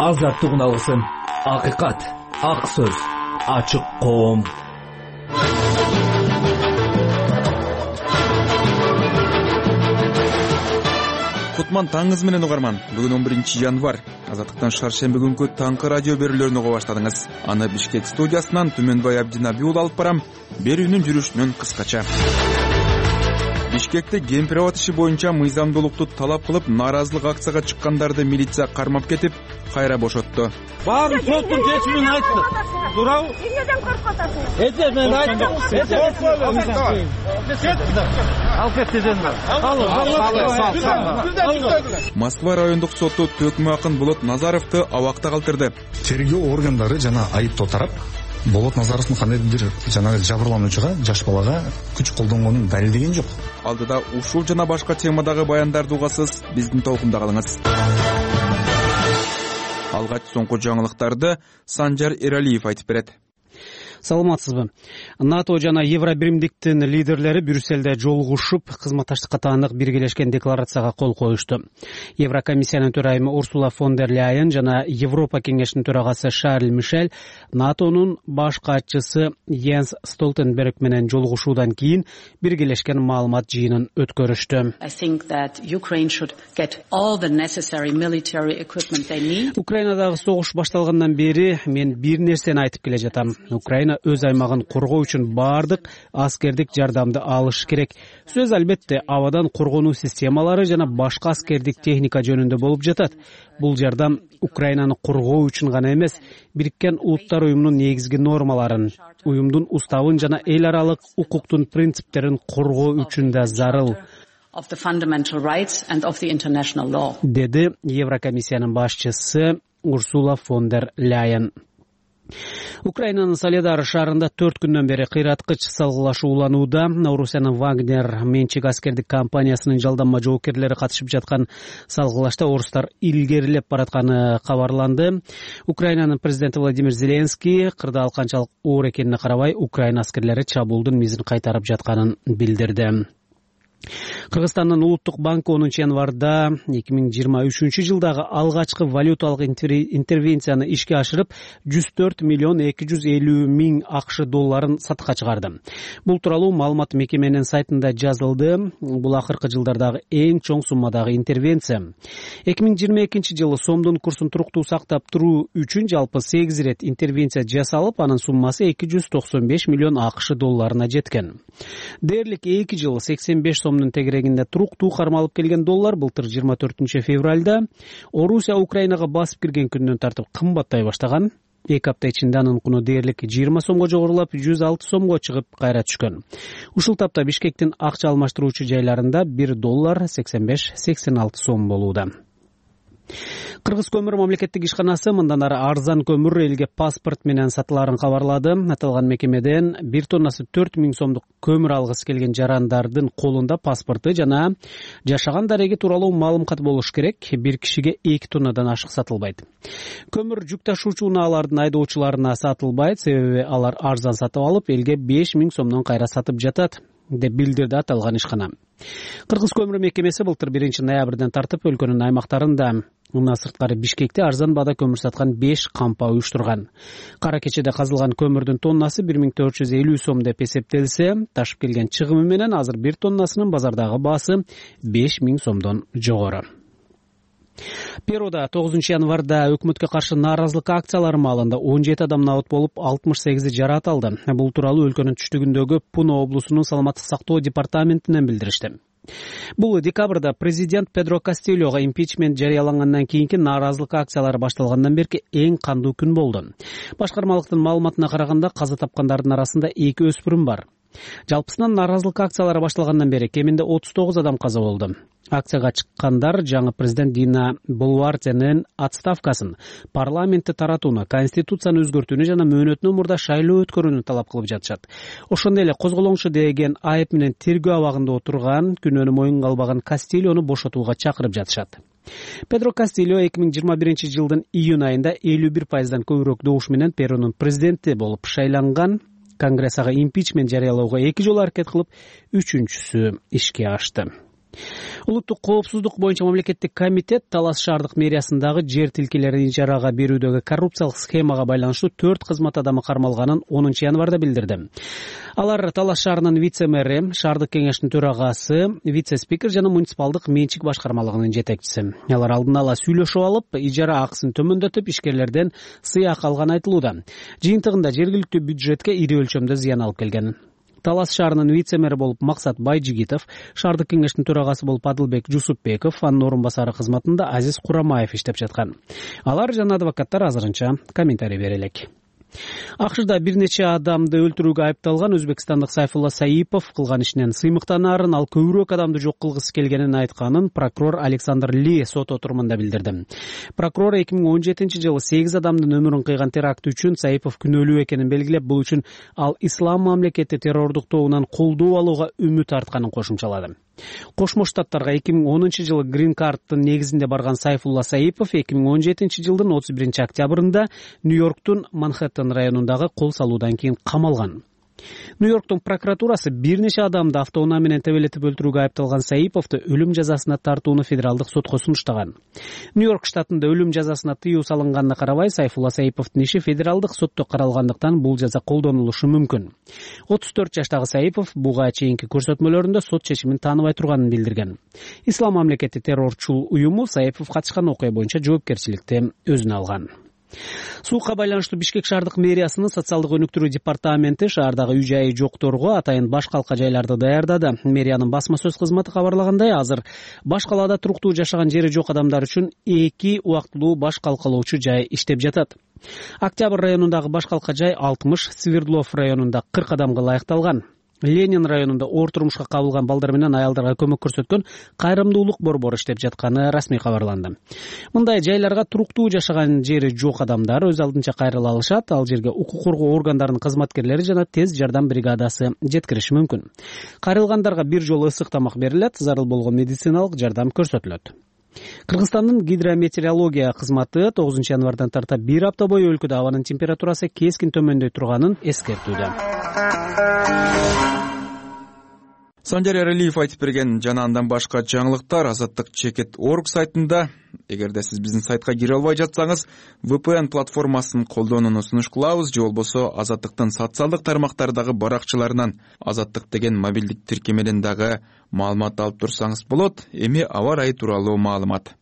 азаттык алсын. Акыйкат, ак сөз, ачык коом. Кутман таңыңыз менен угарман. Бүгүн 11 январь. Азаттыктан шаршемби күнгү таңкы радио берүүлөрүн уга баштадыңыз. Аны Бишкек студиясынан Түмөнбай Абдинаби ул алып барам. Берүүнүн жүрүшүнөн кыскача. Бишкекте кемпир-абад иши боюнча мыйзамдуулукту талап кылып, нааразылык акцияга чыккандарды милиция кармап кетип, кайра бошотту. Баарын соттун чечимин айтты. Туурабы? Эмнеден коркуп атасың? Эже мен айттым. Алып кет деден. Москва райондук соту Төкмө Акын Болот Назаровду абакта калтырды. Тергөө органдары жана айыптоо тарап Болот Назаровдун кандайдыр жанагы жабырлануучуга, жаш балага күч колдонгонун далилдеген жок. Алдыда ушул жана башка темадагы баяндарды угасыз, биздин толкунда калыңыз. Алгач соңку жаңылыктарды Санжар Эралиев айтып берет. Саламатсызбы. НАТО жана Евробиримдиктин лидерлери Брюсселде жолугушуп, кызматташтыкка таандык биргелешкен декларацияга кол коюшту. Еврокомиссиянын төрайымы Урсула фон дер Ляйен жана Европа кеңешинин төрагасы Шарль Мишель НАТОнун баш катчысы Йенс Столтенберг менен жолугушуудан кийин биргелешкен маалымат жыйынын өткөрүштү. Украинадагы согуш башталгандан бери мен бир нерсени айтып келе жатам. Украина өз аймагын коргоо үчүн бардык аскердик жардамды алыш керек. Сөз албетте абадан коргонуу системалары жана башка аскердик техника жөнүндө болуп жатат. Бул жардам Украинаны коргоо үчүн гана эмес, Бириккен Улуттар уюмунун негизги нормаларын, уюмдун уставын жана эл аралык укуктун принциптерин коргоо үчүн да зарыл, деди Еврокомиссиянын башчысы Урсула фон дер Ляйен. Украинанын Солидар шаарында 4 күндөн бери кыйраткыч салгылашуу уланууда. Орусиянын Вагнер менчик аскердик компаниясынын жалданма жоокерлери катышып жаткан салгылашта орустар илгерилеп баратканы кабарланды. Украинанын президенти Владимир Зеленский кырдаал канчалык оор экенине карабай, Украина аскерлери чабуулдун мизин кайтарып жатканын билдирди. Кыргызстандын Улуттук банкы 10 январда 2023 жылдагы алгачкы валюталык интервенцияны ишке ашырып, 104 миллион 250 миң АКШ долларын сатыкка чыгарды. Бул тууралуу маалымат мекеменин сайтында жазылды. Бул акыркы жылдардагы эң чоң суммадагы интервенция. 2022 жылы сомдун курсун туруктуу сактап туруу үчүн жалпы 8 ирет интервенция жасалып, анын суммасы 295 миллион АКШ долларына жеткен. Дээрлик 2 жыл 85 сомдун тегерегинде туруктуу кармалып келген доллар былтыр 24 февралда Орусия Украинага басып кирген күндөн тартып кымбаттай баштаган. 2 апта ичинде анын куну дээрлик 20 сомго жогорулап, 106 сомго чыгып кайра түшкөн. Ушул тапта Бишкектин акча алмаштыруучу жайларында 1 доллар 85-86 сом болууда. Кыргыз көмүр мамлекеттик ишканасы мындан ары арзан көмүр элге паспорт менен сатыларын кабарлады. Аталган мекемеден 1 тоннасы 4000 сомдук көмүр алгысы келген жарандардын колунда паспорты жана жашаган дареги тууралуу маалым кат болуш керек. Бир кишиге 2 тоннадан ашык сатылбайт. Көмүр жүк ташуучу унаалардын айдоочуларына сатылбайт, себеби алар арзан сатып алып, элге 5000 сомдон кайра сатып жатат, деп билдирди аталган ишкана. Кыргыз көмүр мекемеси былтыр 1 ноябрдан тартып өлкөнүн аймактарында мына сырткары Бишкекте арзан баада көмүр саткан 5 кампа уюштурган. Кара кечеде казылган көмүрдүн тоннасы 1450 сом деп эсептелсе, ташып келген чыгымы менен азыр 1 тоннасынын базардагы баасы 5000 сомдон жогору. Перуда 9 январда өкмөткө каршы нааразылык акциялары маалында 17 адам набат болуп, 68 жараат алды. Бул тууралуу өлкөнүн түштүгүндөгү Пуно облусунун саламаттык сактоо департаментинен билдиришти. Бул декабрда президент Педро Кастильога импичмент жарыялангандан кийинки нааразылык акциялары башталгандан берки эң кандуу күн болду. Башкармалыктын маалыматына караганда каза тапкандардын арасында 2 өспүрүм бар. Жалпысынан нааразылык акциялары башталгандан бери кеминде 39 адам каза болду. Акцияга чыккандар жаңы президент Дина Болуартенин отставкасын, парламентти таратууну, конституцияны өзгөртүүнү жана мөөнөтүнөн мурда шайлоо өткөрүүнү талап кылып жатышат. Ошондой эле козголоңчу деген айып менен тергөө абагында отурган, күнөөнү моюнга албаган Кастильону бошотууга чакырып жатышат. Педро Кастильо 2021 жылдын июнь айында 51%дан көбүрөөк добуш менен Перунун президенти болуп шайланган. Конгресс ага импичмент жарыялоого 2 жолу аракет кылып, 3-үчүсү ишке ашты. Улуттук коопсуздук боюнча мамлекеттик комитет Талас шаардык мэриясындагы жер тилкелерин ижарага берүүдөгү коррупциялык схемага байланыштуу 4 кызмат адамы кармалганын 10 январда билдирди. Алар Талас шаарынын вице-мэри, шаардык кеңештин төрагасы, вице-спикер жана муниципалдык менчик башкармалыгынын жетекчиси. Алар алдын ала сүйлөшүп алып, ижара акысын төмөндөтүп, ишкерлерден сыйак алганы айтылууда. Жыйынтыгында жергиликтүү бюджетке ири өлчөмдө зыян алып келген. Талас шаарынын вице-мэри болуп Максат Байжигитов, шаардык кеңештин төрагасы болуп Адылбек Жусупбеков, анын орун басары кызматында Азиз Курамаев иштеп жаткан. Алар жана адвокаттар азырынча комментарий бере элек. АКШда бир нече адамды өлтүрүүгө айыпталган өзбекстандык Сайфулла Саипов кылган ишинен сыймыктанаарын, ал көбүрөөк адамды жок кылгысы келгенин айтканын прокурор Александр Ли сот отурумунда билдирди. Прокурор 2017-жылы 8 адамдын өмүрүн кыйган теракт үчүн Саипов күнөөлүү экенин белгилеп, бул үчүн ал ислам мамлекети террордук тобунан колдоо алууга үмүт артканын кошумчалады. Кошмо Штаттарга 2010-жылы Green Card'тын негизинде барган Сайфулла Саипов 2017-жылдын 31-октябрында Нью-Йорктун Манхэттен районундагы кол салуудан кийин камалган. Нью-Йорктун прокуратурасы бир нече адамды автоунаа менен тебелетип өлтүрүүгө айыпталган Саиповду өлүм жазасына тартууну федералдык сотко сунуштаган. Нью-Йорк штатында өлүм жазасына тыюу салынганына карабай, Сайфулла Саиповдун иши федералдык сотто каралгандыктан бул жаза колдонулушу мүмкүн. 34 жаштагы Саипов буга чейинки көрсөтмөлөрүндө сот чечимин тааныбай турганын билдирген. Ислам мамлекети террорчул уюму Саипов катышкан окуя боюнча жоопкерчиликти өзүнө алган. Суукка байланыштуу Бишкек шаардык мэриясынын социалдык өнүктүрүү департаменти шаардагы үй-жайы жокторго атайын баш калка жайларды даярдады. Мэриянын басма сөз кызматы кабарлагандай, азыр баш калаада туруктуу жашаган жери жок адамдар үчүн 2 убактылуу баш калкалоочу жай иштеп жатат. Октябрь районундагы баш калка жай 60, Свердлов районунда 40 адамга ылайыкталган. Ленин районунда оор турмушка кабылган балдар менен аялдарга көмөк көрсөткөн кайрымдуулук борбору иштеп жатканы расмий кабарланды. Мындай жайларга туруктуу жашаган жери жок адамдар өз алдынча кайрыла алышат. Ал жерге укук коргоо органдарынын кызматкерлери жана тез жардам бригадасы жеткириши мүмкүн. Кайрылгандарга бир жолу ысык тамак берилет, зарыл болгон медициналык жардам көрсөтүлөт. Кыргызстандын гидрометеорология кызматы 9 январдан тарта бир апта бою өлкөдө абанын температурасы кескин төмөндөй турганын эскертүүдө. Санжар Эралиев айтып берген жана андан башка жаңылыктар Азаттык чекет орг сайтында. Эгерде сиз биздин сайтка кире албай жатсаңыз, VPN платформасын колдонууну сунуш кылабыз, же болбосо Азаттыктын социалдык тармактардагы баракчаларынан Азаттык деген мобилдик тиркемеден дагы маалымат алып турсаңыз болот. Эми аба ырайы тууралуу маалымат.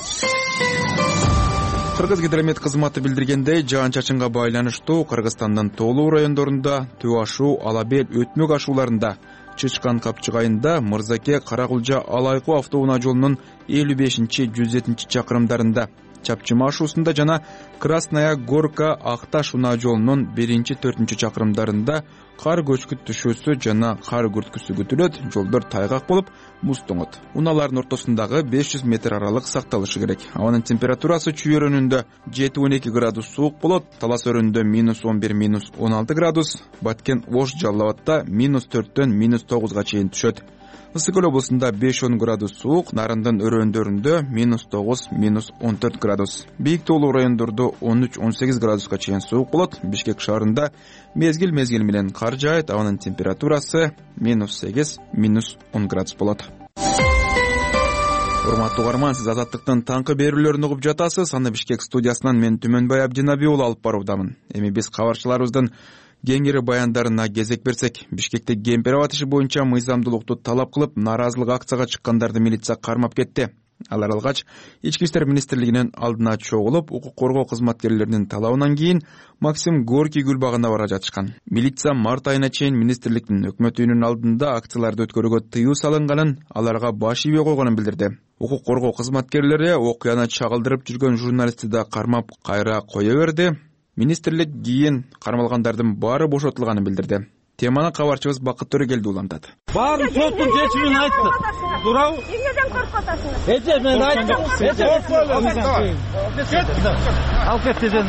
Кыргыз гидромет кызматы билдиргендей, жаан-чачынга байланыштуу Кыргызстандын тоолуу райондорунда Төө ашуу, Алабел, Өтмөк ашууларында, Чычкан Капчык айында Мырзаке, Каракулжа, Алайкуу автоунаа жолунун 55-107 чакырымдарында, Чапчыма ашуусунда жана Красная Горка Акташ унаа жолунун 1-4 чакырымдарында кар көчкүт түшүүсү жана кар күрткүсү күтүлөт, жолдор тайгак болуп, муз тоңот. Унаалардын ортосундагы 500 метр аралык сакталышы керек. Абанын температурасы Чүй өрөөнүндө 7-12 градус суук болот, Талас өрөөнүндө -11-16 градус, Баткен Ош Жалал Абадта -4-төн -9га чейин түшөт. Ысык Көл облусунда 5-10 градус суук, Нарындын өрөөндөрүндө -9-14 градус. Бийик тоолуу райондордо 13-18 градуска чейин суук болот. Бишкек шаарында мезгил менен кар жаайт, абанын температурасы -8-10 градус болот. Урматтуу угарман, сиз Азаттыктын таңкы берүүлөрүн угуп жатасыз. Аны Бишкек студиясынан мен Түмөнбай Абдинабий уулу алып баруудамын. Эми биз кабарчыларыбыздын кеңири баяндарына кезек берсек, Бишкекте кемпир иши боюнча мыйзамдуулукту талап кылып, нааразылык акцияга чыккандарды милиция кармап кетти. Алар алгач Ички иштер министрлигинин алдына чогулуп, укук коргоо кызматкерлеринин талабынан кийин Максим Горький гүл багына бара жатышкан. Милиция март айына чейин министрликтин өкмөт үйүнүн алдында акцияларды өткөрүүгө тыюу салынганын, аларга баш ийбей койгонун билдирди. Укук коргоо кызматкерлери окуяны чагылдырып жүргөн журналистти да кармап кайра кое берди. Министрлик кийин кармалгандардын баары бошотулганын билдирди. Теманы кабарчыбыз Бакыт Төрөгелди улантат. Баарын соттун чечимин айтты. Туурабы? Эмнеден коркуп атасыңар? Эже мен айттым. Ал кет деден.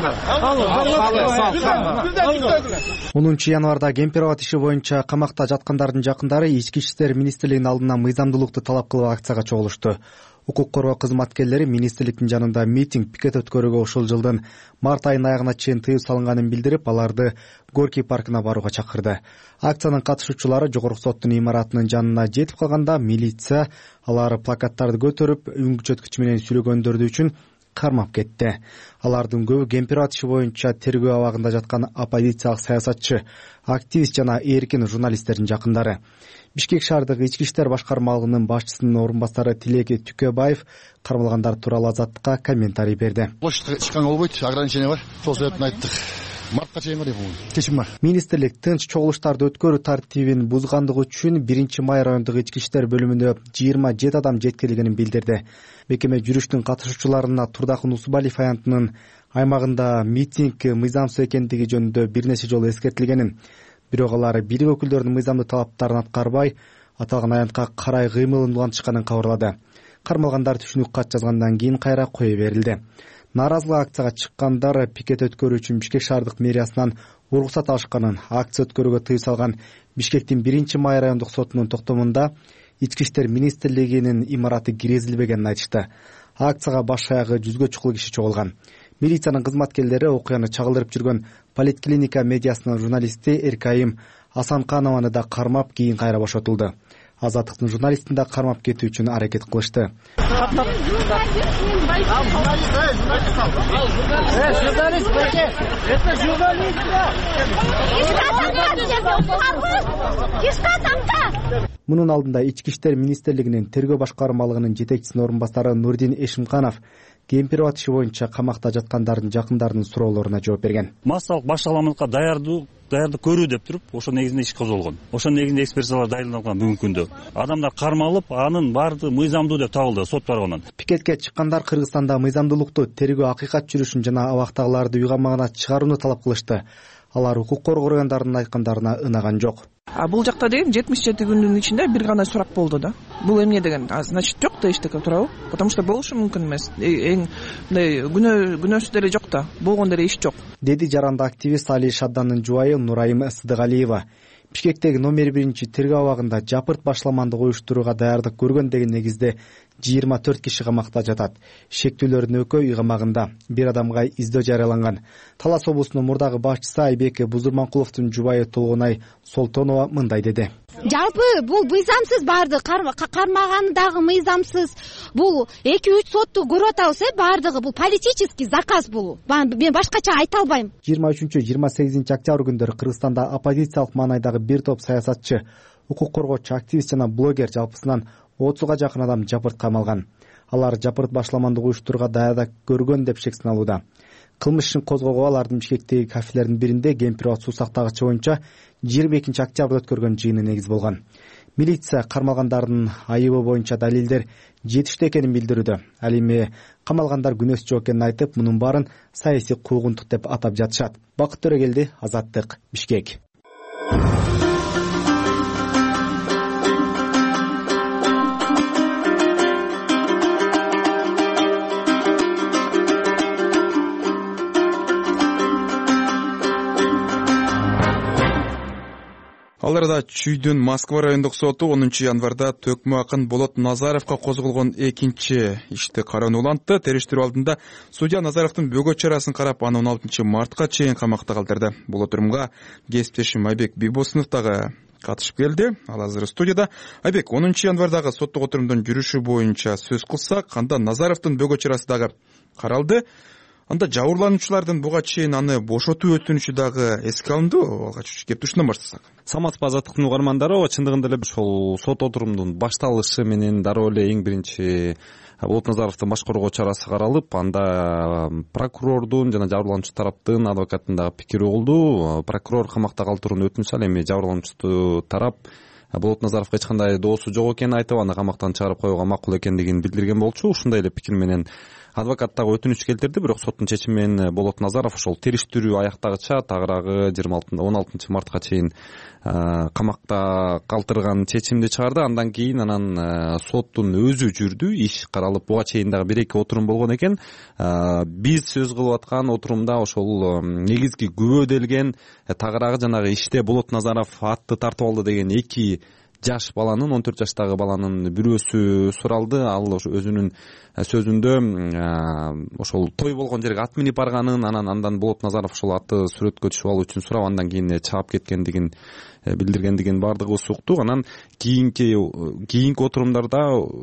10 январда кемпир иши боюнча камакта жаткандардын жакындары Ички иштер министрлигинин алдына мыйзамдуулукту талап кылып акцияга чогулушту. Укук коргоо кызматкерлери министрликтин жанында митинг пикет өткөрүүгө ушул жылдын март айынын аягына чейин тыюу салынганын билдирип, аларды Горький паркына барууга чакырды. Акциянын катышуучулары жогорку соттун имаратынын жанына жетип калганда милиция алар плакаттарды көтөрүп, үн күчөткүч менен сүйлөгөндөрдү үчүн кармап кетти. Алардын көбү Кемпир атышы боюнча тергөө абагында жаткан оппозициялык саясатчы, активист жана эркин журналисттердин жакындары. Бишкек шаардык ички иштер башкармалыгынын башчысынын орун басары Тилек Түкөбаев кармалгандар тууралуу Азаттыкка комментарий берди. Площадька чыкканга болбойт, ограничение бар. Сол себептен айттык. Мартка чейин бар дейм. Чечим бар. Министрлик тынч чогулуштарды өткөрүү тартибин бузгандыгы үчүн 1-май райондук ички иштер бөлүмүнө 27 адам жеткирилгенин билдирди. Бекеме жүрүштүн катышуучуларына Турдакын Усубалиев аянтынын аймагында митинг мыйзамсыз экендиги жөнүндө бир нече жолу эскертилгенин, бирок алар бийлик өкүлдөрүнүн мыйзамдуу талаптарын аткарбай, аталган аянтка карай кыймылын улантышканын кабарлады. Кармалгандар түшүнүк кат жазгандан кийин кайра кое берилди. Нааразылык акцияга чыккандар пикет өткөрүү үчүн Бишкек шаардык мэриясынан уруксат алышканын, акция өткөрүүгө тыюу салган Бишкектин 1-май райондук сотунун токтомунда Ички иштер министрлигинин имараты киргизилбегенин айтышты. Акцияга баш аягы 100гө чукул киши чогулган. Милициянын кызматкерлери окуяны чагылдырып жүргөн Политклиника медиасынын журналисти Эркайым Асанканованы да кармап, кийин кайра бошотулду. Азаттыктын журналистин да кармап кетүү үчүн аракет кылышты. Мунун алдында Ички иштер министрлигинин тергөө башкармалыгынын жетекчисинин орун басары Нурдин Эшимканов Кемпир атышы боюнча камакта жаткандардын жакындарынын суроолоруна жооп берген. Массалык башаламалыкка даярдык көрүү деп туруп, ошо негизинде иш козголгон. Ошо негизинде экспертизалар дайындалган бүгүнкү күндө. Адамдар кармалып, анын баардыгы мыйзамдуу деп табылды сот тарабынан. Пикетке чыккандар Кыргызстанда мыйзамдуулукту, тергөө акыйкат жүрүшүн жана абактагыларды уйгамагына чыгарууну талап кылышты. Алар укук коргоо органдарынын айткандарына ынаган жок. Бул жакта деген 77 күндүн ичинде бир гана сурак болду да. Бул эмне деген? Значит, жок да эчтеке туурабы? Потому что болушу мүмкүн эмес. Эң мындай күнөөсү деле жок да. Болгон деле иш жок. Деди жаранды активист Али Шадданын жубайы Нурайым Сыдыгалиева. Бишкектеги номер 1 тергөө абагында жапырт башламандык уюштурууга даярдык көргөн деген негизде 24 киши камакта жатат. Шектүүлөрдүн экөө үй камагында. Бир адамга издөө жарыяланган. Талас облусунун мурдагы башчысы Айбек Бузурманкуловдун жубайы Толгонай Солтонова мындай деди. Жалпы бул мыйзамсыз барды кармаганы дагы мыйзамсыз. Бул 2-3 сотту көрүп атабыз, бардыгы бул политический заказ бул. Мен башкача айта албайм. 23-28 октябрь күндөрү Кыргызстанда оппозициялык маанайдагы бир топ саясатчы, укук коргоочу, активист жана блогер жалпысынан 30га жакын адам жапырт камалган. Алар жапырт башламандык уюштурууга даярдык көргөн деп шек сыналууда. Кылмыш ишин козгоого алардын Бишкектеги кафелердин биринде Кемпир суу сактагычы боюнча 22 октябрда өткөргөн жыйыны негиз болгон. Милиция кармалгандардын айыбы боюнча далилдер жетиштүү экенин билдирүүдө. Ал эми камалгандар күнөөсү жок экенин айтып, мунун баарын саясий куугунтук деп атап жатышат. Бакыт Төрөгелди, Азаттык, Бишкек. Ал арада Чүйдүн Москва райондук соту 10 январда Төкмө акын Болот Назаровго козголгон экинчи ишти кароону улантты. Териштирүү алдында судья Назаровдун бөгөө чарасын карап, аны 16 мартка чейин камакта калтырды. Бул отурумга кесиптешим Айбек Бибосунов дагы катышып келди. Ал азыр студияда. Айбек, 10 январдагы соттук отурумдун жүрүшү боюнча сөз кылсак, анда Назаровдун бөгөө чарасы дагы каралды. Анда жабырлануучулардын буга чейин аны бошотуу өтүнүчү дагы эске алынды. Алгач кеп тушунан баштасак. Саламатсызбы Азаттыктын угармандары. Чындыгында эле ошол сот отурумдун башталышы менен дароо эле эң биринчи Болот Назаровдун баш коргоо чарасы каралып, анда прокурордун жана жабырлануучу тараптын адвокатындагы пикири угулду. Прокурор камакта калтырууну өтүнүп ал эми жабырлануучу тарап Болот Назаровго эч кандай доосу жок экенин айтып, аны камактан чыгарып коюуга макул экендигин билдирген болчу. Ушундай эле пикир менен адвокат дагы өтүнүч келтирди, бирок соттун чечими менен Болот Назаров ошол териштирүү аяктагыча тагыраагы 16 мартка чейин камакта калтырган чечимди чыгарды. Андан кийин соттун өзү жүрдү, иш каралып, буга чейин дагы 1-2 отурум болгон экен. Биз сөз кылып аткан отурумда ошол негизги күбөделген тагыраагы жанагы иште Болот Назаров атты тартып алды деген 2 жаш баланын 14 жаштагы баланын бирөөсү суралды. Ал өзүнүн сөзүндө ошол той болгон жерге ат минип барганын, андан Болот Назаров ошол атты сүрөткө түшүп алуу үчүн сурап, андан кийин чаап кеткендигин билдиргендигин баардыгыбыз уктук. Анан кийинки отурумдарда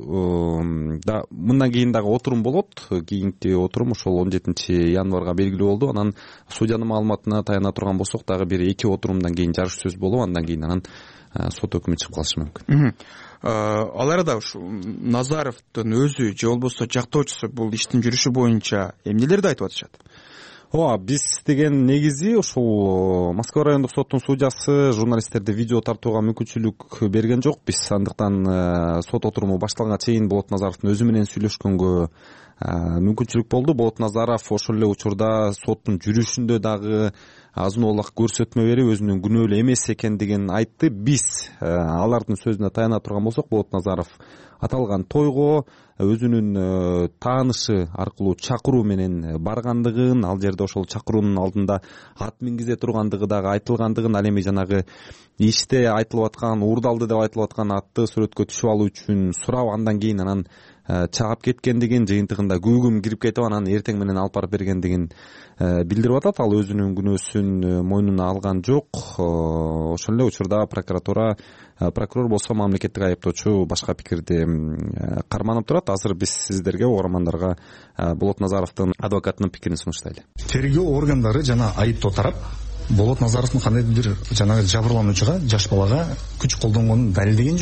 да мындан кийин дагы отурум болот. Кийинки отурум ошол 17 январга белгилүү болду. Анан судьянын маалыматына таяна турган болсок, дагы бир 2 отурумдан кийин жарыш сөз болуп, андан кийин анан сот өкүмү чыгып калышы мүмкүн. Ал арада Назаровдун өзү же болбосо жактоочусу бул иштин жүрүшү боюнча эмнелерди айтып атышат? Биз деген негизи ушул Москва райондук соттун судьясы журналисттерди видео тартууга мүмкүнчүлүк берген жок. Биз андыктан сот отуруму башталганга чейин Болот Назаровдун өзү менен сүйлөшкөнгө мүмкүнчүлүк болду. Болот Назаров ошол эле учурда соттун жүрүшүндө дагы азын оолак көрсөтмө берип, өзүнүн күнөөлүү эмес экендигин айтты. Биз алардын сөзүнө таяна турган болсок, Болот Назаров аталган тойго өзүнүн таанышы аркылуу чакыруу менен баргандыгын, ал жерде ошол чакыруунун алдында ат мингизе тургандыгы дагы айтылгандыгын, ал эми жанагы иште айтылып аткан, уурдалды деп айтылып аткан атты сүрөткө түшүп алуу үчүн сурап, андан кийин анан чаап кеткендигин, жыйынтыгында күбүгүм кирип кетип, анан эртең менен алып барып бергендигин билдирип атат. Ал өзүнүн күнөөсүн мойнуна алган жок. Ошол эле учурда прокурор болсо мамлекеттик айыптоочу башка пикирди карманып турат. Азыр биз сиздерге, угармандарга, Болот Назаровдун адвокатынын пикирин сунуштайлы. Тергөө органдары жана айыптоо тарап Болот Назаровдун кандайдыр жанагы жабырлануучуга, жаш балага күч колдонгонун далилдеген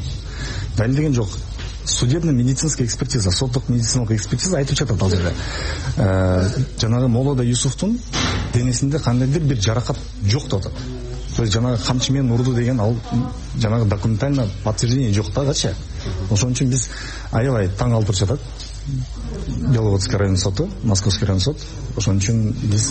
жок. Судебно-медицинская экспертиза, соттук медициналык экспертиза айтып жатат ал жерде. Жанагы Молода Юсуфтун денесинде кандайдыр бир жаракат жок деп атат. То есть жанагы камчы менен урду деген ал жанагы документально подтверждение жок дагычы. Ошон үчүн биз аябай таң калып жатат. Беловодский район соту, Московский район сот. Ошон үчүн биз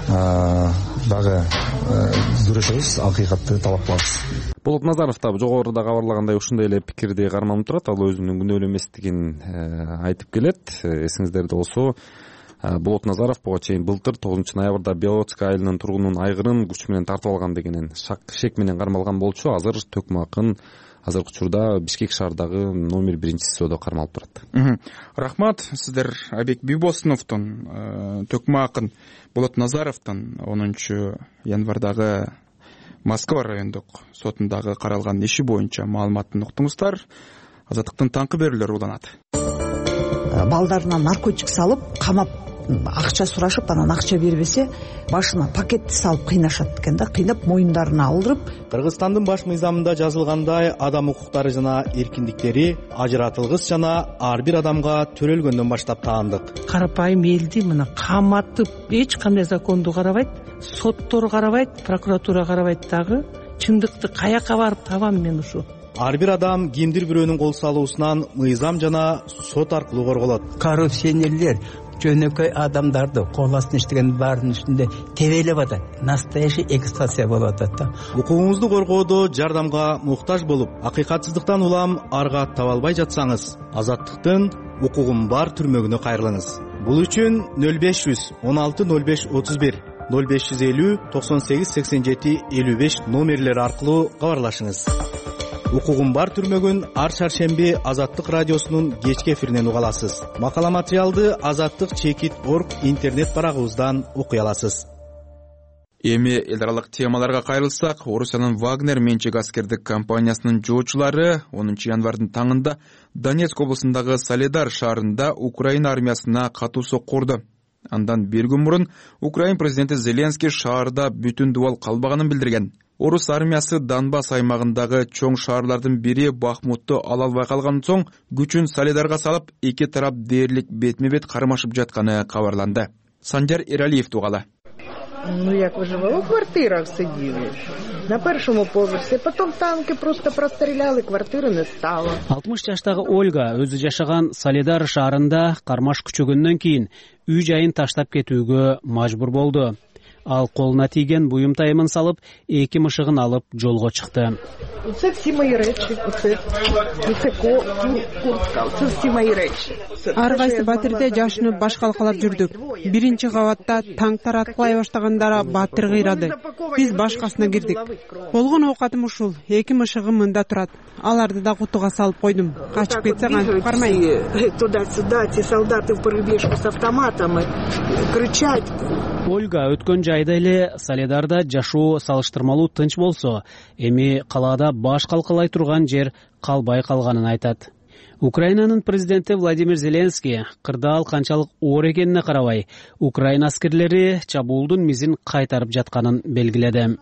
дагы күрөшөбүз, акыйкатты талап кылабыз. Болот Назаров да жогоруда кабарлагандай ушундай эле пикирди карманып турат. Ал өзүнүн күнөөлүү эместигин айтып келет. Эсиңиздерде болсо, Болот Назаров буга чейин былтыр 9 ноябрда Беловодский айылынын тургунунун айгырын күч менен тартып алган деген шек менен кармалган болчу. Азыр төкмө акын азыркы учурда Бишкек шаардагы номер 1-СИЗОдо кармалып турат. Рахмат. Сиздер Айбек Бибосуновдун төкмө акын Болот Назаровдун 10 январдагы Москва райондук сотундагы каралган иши боюнча маалыматын уктуңуздар. Азаттыктын таңкы берүүлөрү уланат. Балдарына наркотик салып, камап, акча сурашып, анан акча бербесе, башына пакетти салып кыйнашат экен да, кыйнап моюндарына алдырып. Кыргызстандын баш мыйзамында жазылгандай, адам укуктары жана эркиндиктери ажыратылгыс жана ар бир адамга төрөлгөндөн баштап таандык. Карапайым элди мына каматып, эч кандай законду карабайт, соттор карабайт, прокуратура карабайт дагы. Чындыкты каяка барып табам мен ушу? Ар бир адам кимдир бирөөнүн кол салуусунан мыйзам жана сот аркылуу корголот. Коррупционерлер жөнөкөй адамдарды кол астына иштеген баардын үстүндө тебелеп атат. Настоящий эксплуатация болуп атат да. Укугуңузду коргоодо жардамга муктаж болуп, акыйкатсыздыктан улам арга таба албай жатсаңыз, Азаттыктын укугум бар түрмөгүнө кайрылыңыз. Бул үчүн 0500 16 05 31 0550 98 87 55 номерлери аркылуу кабарлашыңыз. Укугум бар түрмөгүн ар шаршемби Азаттык радиосунун кечки эфиринен уга аласыз. Макала материалды azattik.org интернет барагыбыздан окуй аласыз. Эми эл аралык темаларга кайрылсак, Орусиянын Вагнер менчик аскердик компаниясынын жоочулары 10 январдын таңында Донецк облусундагы Солидар шаарында Украина армиясына катуу сокку урду. Андан бир күн мурун Украин президенти Зеленский шаарда бүтүн дубал калбаганын билдирген. Орус армиясы Донбасс аймагындагы чоң шаарлардын бири Бахмутту ала албай калган соң күчүн Солидарга салып, эки тарап дээрлик бетме-бет кармашып жатканы кабарланды. Санжар Эралиев тугала. Як выживала, в квартирах сиділи. На першому поверсі, потім танки просто простріляли, квартири не стало. 60 жаштагы Ольга өзү жашаган Солидар шаарында кармаш күчөгөндөн кийин үй жайын таштап кетүүгө мажбур болду. ал колуна тийген буюм тайымын салып 2 мышыгын алып жолго чыкты. Це всі мої речі, оце куртка, це всі мої речі. Ар кайсы батирде жашынып баш калкалап жүрдүк. Биринчи кабатта танктар аткылай баштаганда батир кыйрады. Биз башкасына кирдик. Болгон оокатым ушул, 2 мышыгым мында турат. Аларды да кутуга салып койдум. Качып кетсе кантип бармайм. Туда-сюда, эти солдаты вперемешку с автоматом кричать. Ольга өткөн жайда эле Солидарда жашоо салыштырмалуу тынч болсо, эми калаада баш калкалай турган жер калбай калганын айтат. Украинанын президенти Владимир Зеленский кырдаал канчалык оор экенине карабай, Украина аскерлери чабуулдун мизин кайтарып жатканын белгиледи.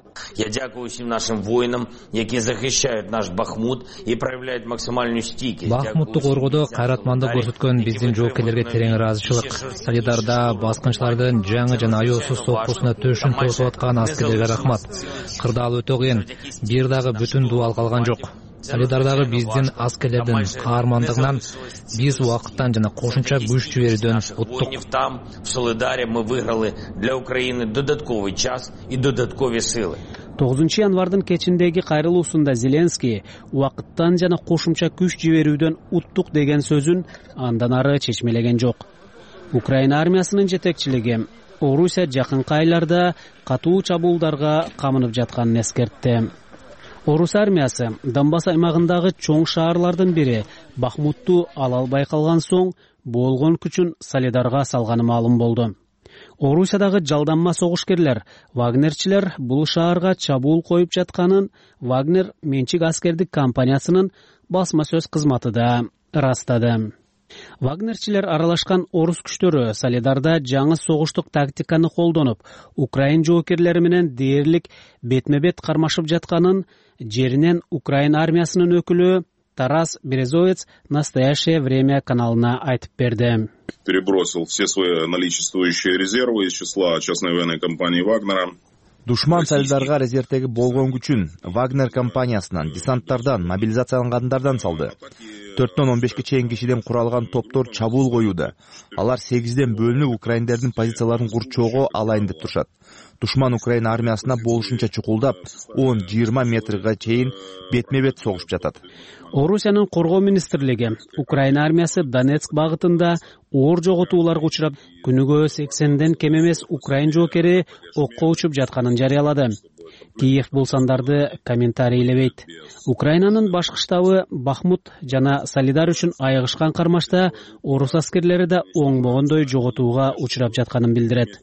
Я дякую всем нашим воинам, які захищают наш Бахмут и проявляют максимальную стійкість. Бахмутты коргоодо кайратмандык көрсөткөн биздин жоокерлерге терең ыраазычылык. Солидарда баскынчылардын жаңы жана аеосуз соккусуна төшүн тосуп аткан аскерлерге рахмат. Кырдаал өтө кыйын, бир дагы бүтүн дубал калган жок. Солидардагы биздин аскерлердин каармандыгынан биз убакыттан жана кошумча күч жиберүүдөн уттук. Там в Солидаре мы выиграли для Украины додатковый час и додатковые силы. 9 январдын кечиндеги кайрылуусунда Зеленский убакыттан жана кошумча күч жиберүүдөн уттук деген сөзүн андан ары чечмелеген жок. Украина армиясынын жетекчилиги Орусия жакынкы айларда катуу чабуулдарга камынып жатканын эскертти. Орус армиясы Донбасс аймагындагы чоң шаарлардын бири Бахмутту ала албай калган соң болгон күчүн Солидарга салганы маалым болду. Орусиядагы жалданма согушкерлер, Вагнерчилер бул шаарга чабуул коюп жатканын Вагнер менчик аскердик компаниясынын басма сөз кызматы да ырастады. Вагнерчилер аралашкан орус күчтөрү Солидарда жаңы согуштук тактиканы колдонуп, Украин жоокерлери менен дээрлик бетме-бет кармашып жатканын жеринен Украина армиясынын өкүлү Тарас Березовец «Настоящее время» каналына айтып берди. Перебросил все свои наличествующие резервы из числа частной военной компании Вагнера. Душман Солидарга резервдеги болгон күчүн Вагнер компаниясынан, десанттардан, мобилизациялангандардан салды. 4-төн 15-ке чейин кишиден куралган топтор чабуул коюуда. Алар 8ден бөлүнүп Украиндердин позицияларын курчоого алайын деп турушат. Душман Украина армиясына болушунча чукулдап, 10-20 метрге чейин бетме-бет согушуп жатат. Орусиянын коргоо министрлиги Украина армиясы Донецк багытында оор жоготууларга учурап, күнүгө 80ден кем эмес Украин жоокери окко учуп жатканын жарыялады. Киев бул сандарды комментарийлебейт. Украинанын башкы штабы Бахмут жана Солидар үчүн айыгышкан кармашта орус аскерлери да оңбогондой жоготууга учурап жатканын билдирет.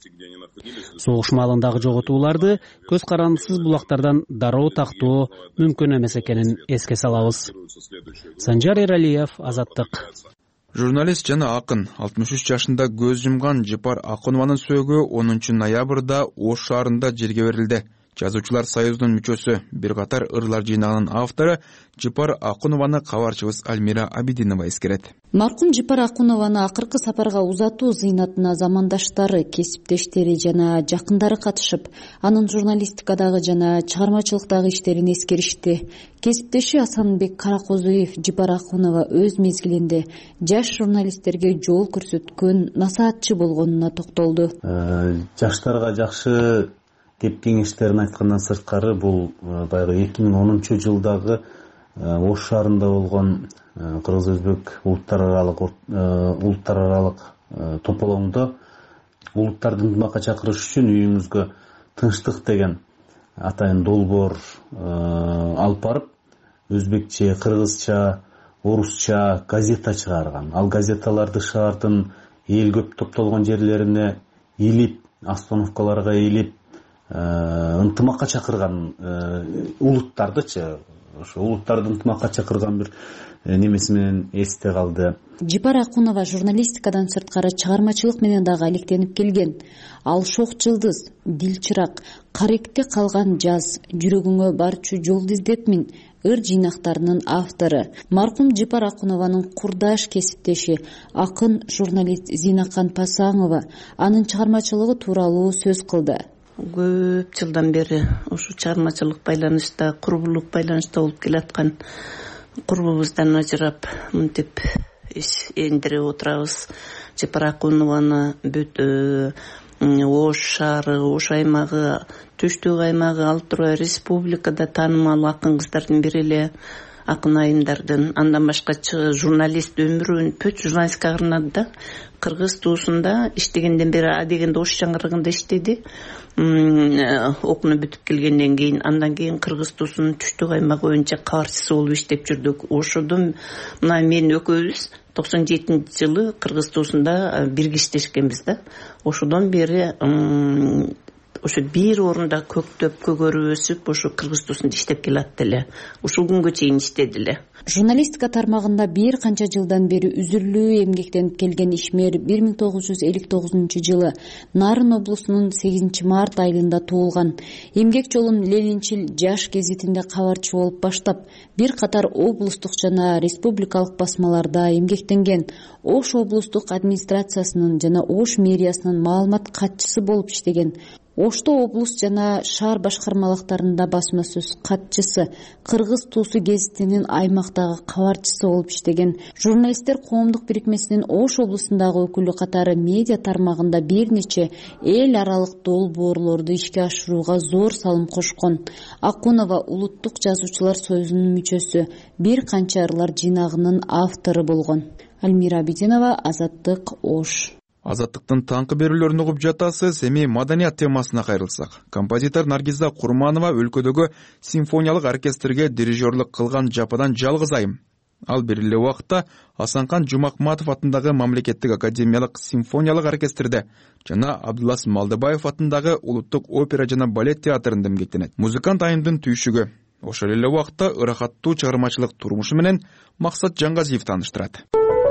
Согуш маалындагы жоготууларды көз карандысыз булактардан дароо тактоо мүмкүн эмес экенин эске салабыз. Санжар Эралиев, Азаттык. Журналист жана акын 63 жашында көз жумган Жипар Акунованын сөөгү 10 ноябрда Ош шаарында жерге берилди. Жазуучулар союзунун мүчөсү, бир катар ырлар жыйнагынын автору Жипар Акунованы кабарчыбыз Альмира Абидинова эскерет. Маркум Жипар Акунованы акыркы сапарга узатуу зыйнатына замандаштары, кесиптештери жана жакындары катышып, анын журналистикадагы жана чыгармачылыктагы иштерин эскеришти. Кесиптеши Асанбек Каракозуев Жипар Акунова өз мезгилинде жаш журналисттерге жол көрсөткөн насаатчы болгонуна токтолду. Жаштарга жакшы кеп кеңештерин айткандан сырткары бул баягы 2010-жылдагы Ош шаарында болгон кыргыз-өзбек улуттар аралык тополоңдо улуттарды ынтымакка чакырыш үчүн үйүңүзгө тынчтык деген атайын долбоор алып барып, өзбекче, кыргызча, орусча газета чыгарган. Ал газеталарды шаардын эл көп топтолгон жерлерине илип, остановкаларга илип, ынтымакка чакырган улуттардычы, ошо улуттарды ынтымакка чакырган бир немеси менен эсте калды. Жипар Акунова журналистикадан сырткары чыгармачылык менен дагы алектенип келген. Ал шок жылдыз, дил чырак, каректе калган жаз, жүрөгүңө барчу жолду издетмин ыр жыйнактарынын автору. Маркум Жипар Акунованын курдаш кесиптеши, акын журналист Зинакан Пасаңова анын чыгармачылыгы тууралуу сөз кылды. Көп жылдан бери ушу чыгармачылык байланышта, курбулук байланышта болуп келаткан курбубуздан ажырап, мынтип эндире отурабыз. Жипар Акунованы бүт Ош шаары, Ош аймагы, Түштүк аймагы алып турган республикада таанымал акын кыздардын бири эле, акын айымдардын. Андан башка журналист өмүрүн бүт журналистикага арнады да. Кыргыз туусунда иштегенден бери дегенде Ош чаңырыгында иштеди. Окууну бүтүп келгенден кийин, андан кийин Кыргыз туусунун Түштүк аймагы боюнча кабарчысы болуп иштеп жүрдүк. Ошодон мына мен экөөбүз 97-жылы Кыргыз туусунда бирге иштешкенбиз да. Ошодон бери ошо бир орунда көктөп, көгөрүп өсүп, ошо Кыргыз туусунда иштеп келатты эле. Ушул күнгө чейин иштеди эле. Журналистика тармагында бир канча жылдан бери үзүрлүү эмгектенип келген ишмер 1959-жылы Нарын облусунун 8-март айылында туулган. Эмгек жолун Ленинчил жаш гезитинде кабарчы болуп баштап, бир катар облустук жана республикалык басмаларда эмгектенген. Ош облустук администрациясынын жана Ош мэриясынын маалымат катчысы болуп иштеген. Ошто облус жана шаар башкармалыктарында басма сөз катчысы, Кыргыз туусу гезитинин аймактагы кабарчысы болуп иштеген. Журналисттер коомдук бирикмесинин Ош облусундагы өкүлү катары медиа тармагында бир нече эл аралык долбоорлорду ишке ашырууга зор салым кошкон. Акунова Улуттук жазуучулар союзунун мүчөсү, бир канча ырлар жыйнагынын автору болгон. Альмира Абидинова, Азаттык, Ош. Азаттыктын таңкы берүүлөрүн угуп жатасыз. Эми маданият темасына кайрылсак. Композитор Наргиза Курманова өлкөдөгү симфониялык оркестрге дирижерлук кылган жападан жалгыз айым. Ал бир эле убакта Асанкан Жумакматов атындагы мамлекеттик академиялык симфониялык оркестрде жана Абдулас Малдыбаев атындагы улуттук опера жана балет театрында эмгектенет. Музыкант айымдын түйшүгү ошол эле убакта ырахаттуу чыгармачылык турмушу менен Максат Жаңгазиев тааныштырат.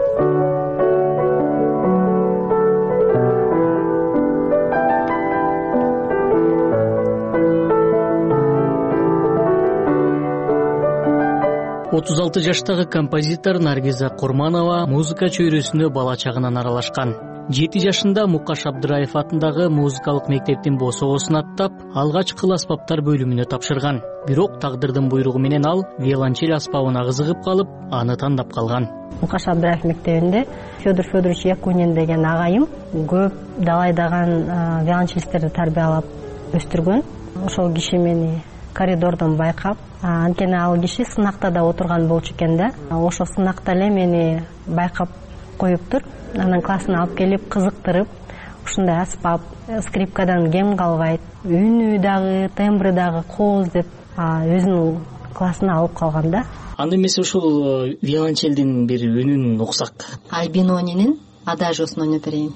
36 жаштагы композитор Наргиза Курманова музыка чөйрөсүнө бала чагынан аралашкан. 7 жашында Мукаш Абдыраев атындагы музыкалык мектептин босогосун аттап, алгачкы аспаптар бөлүмүнө тапшырган. Бирок тагдырдын буйругу менен ал виолончель аспабына кызыгып калып, аны тандап калган. Мукаш Абдыраев мектебинде Федор Федорович Якунин деген агайым көп далайдаган виолончелисттерди тарбиялап өстүргөн. Ошол киши мени коридордон байкап, анткени ал киши сынакта да отурган болчу экен да. Ошол сынакта эле мени байкап коюптур. Анан классына алып келип кызыктырып, ушундай аспап, скрипкадан кем калбайт, үнү дагы, тембры дагы кооз деп өзүнүн классына алып калган да. Анда эмесе ушул виолончелдин бир үнүн уксак. Альбинонинин адажосун ойноп берейин.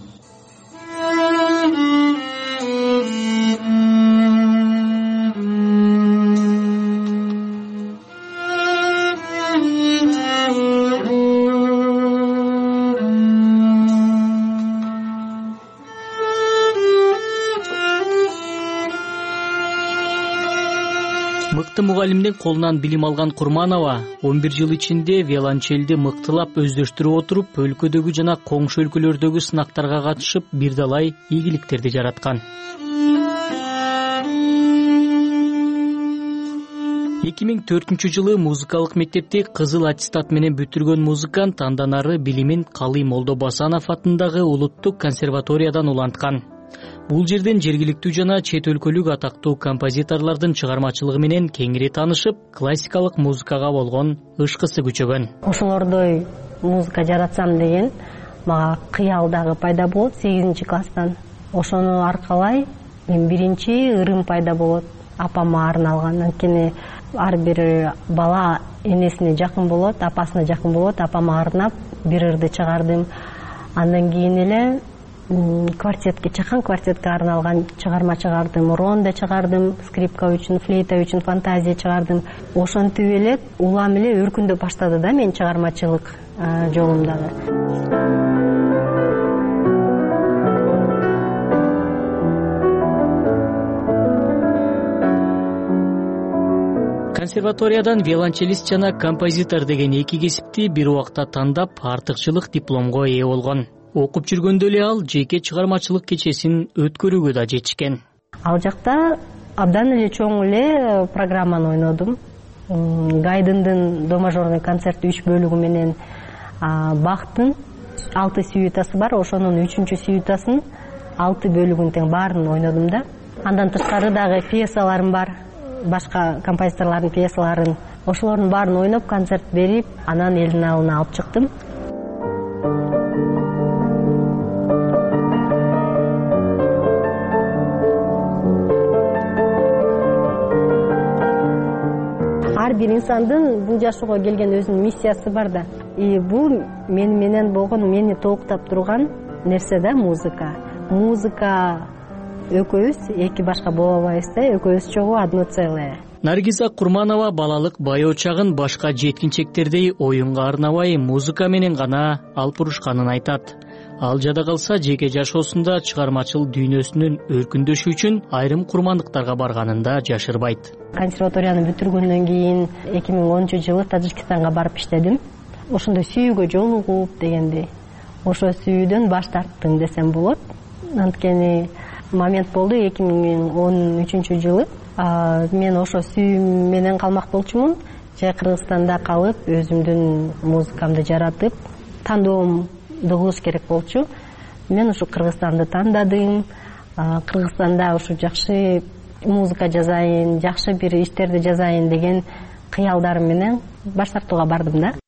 Мыкты мугалимдин колунан билим алган Курманова 11 жыл ичинде виолончелди мыктылап өздөштүрүп отуруп, өлкөдөгү жана коңшу өлкөлөрдөгү сынактарга катышып, бир далай ийгиликтерди жараткан. 2004 жылы музыкалык мектепти кызыл аттестат менен бүтүргөн музыкант андан ары билимин Калый Молдобасанов атындагы улуттук консерваториядан уланткан. Бул жерден жергиликтүү жана чет өлкөлүк атактуу композиторлордун чыгармачылыгы менен кеңири таанышып, классикалык музыкага болгон ышкысы күчөгөн. Ошолордой музыка жаратсам деген мага кыял дагы пайда болот 8-класстан. Ошону аркалай мен биринчи ырым пайда болот. Апама арналган. Анткени ар бир бала энесине жакын болот, апасына жакын болот. Апама арнап бир ырды чыгардым. Андан кийин эле квартетке, чакан квартетке арналган чыгарма чыгардым, ронда чыгардым, скрипка үчүн, флейта үчүн фантазия чыгардым. Ошентип эле улам эле өркүндөп баштады да мен чыгармачылык жолумдагы. Консерваториядан виолончелист жана композитор деген эки кесипти бир убакта тандап, артыкчылык дипломго ээ болгон. Окуп жүргөндө эле ал жеке чыгармачылык кечесин өткөрүүгө да жетишкен. Ал жакта абдан эле чоң эле программаны ойнодум. Гайдындын до мажорный концерт 3 бөлүгү менен Бахтын 6 сюитасы бар, ошонун 3-сюитасын 6 бөлүгүн тең баарын ойнодум да. Андан тышкары дагы пьесаларым бар, башка композиторлордун пьесаларын. Ошолордун баарын ойноп, концерт берип, анан элдин алдына алып чыктым. Ар бир инсандын бул жашоого келген өзүнүн миссиясы бар да. Бул менен болгон, мени толуктап турган нерсе да музыка. Музыка экөөбүз эки башка боло албайбыз да, экөөбүз чогуу одно целое. Наргиза Курманова балалык байоо чагын башка жеткинчектердей оюнга арнабай музыка менен гана алып урушканын айтат. Ал жада калса жеке жашоосунда чыгармачыл дүйнөсүнүн өркүндөшү үчүн айрым курмандыктарга барганын да жашырбайт. Консерваторияны бүтүргөндөн кийин 2010-жылы Тажикстанга барып иштедим. Ошондо сүйүүгө жолугуп дегенди. Ошо сүйүүдөн баш тарттым десем болот. Анткени момент болду 2013-жылы. Мен ошо сүйүүм менен калмак болчумун. Же Кыргызстанда калып, өзүмдүн музыкамды жаратып, тандоомду кылыш керек болчу. Мен ушу Кыргызстанды тандадым. Кыргызстанда ушу жакшы музыка жазайын, жакшы бир иштерди жазайын деген кыялдарым менен баш тартууга бардым да.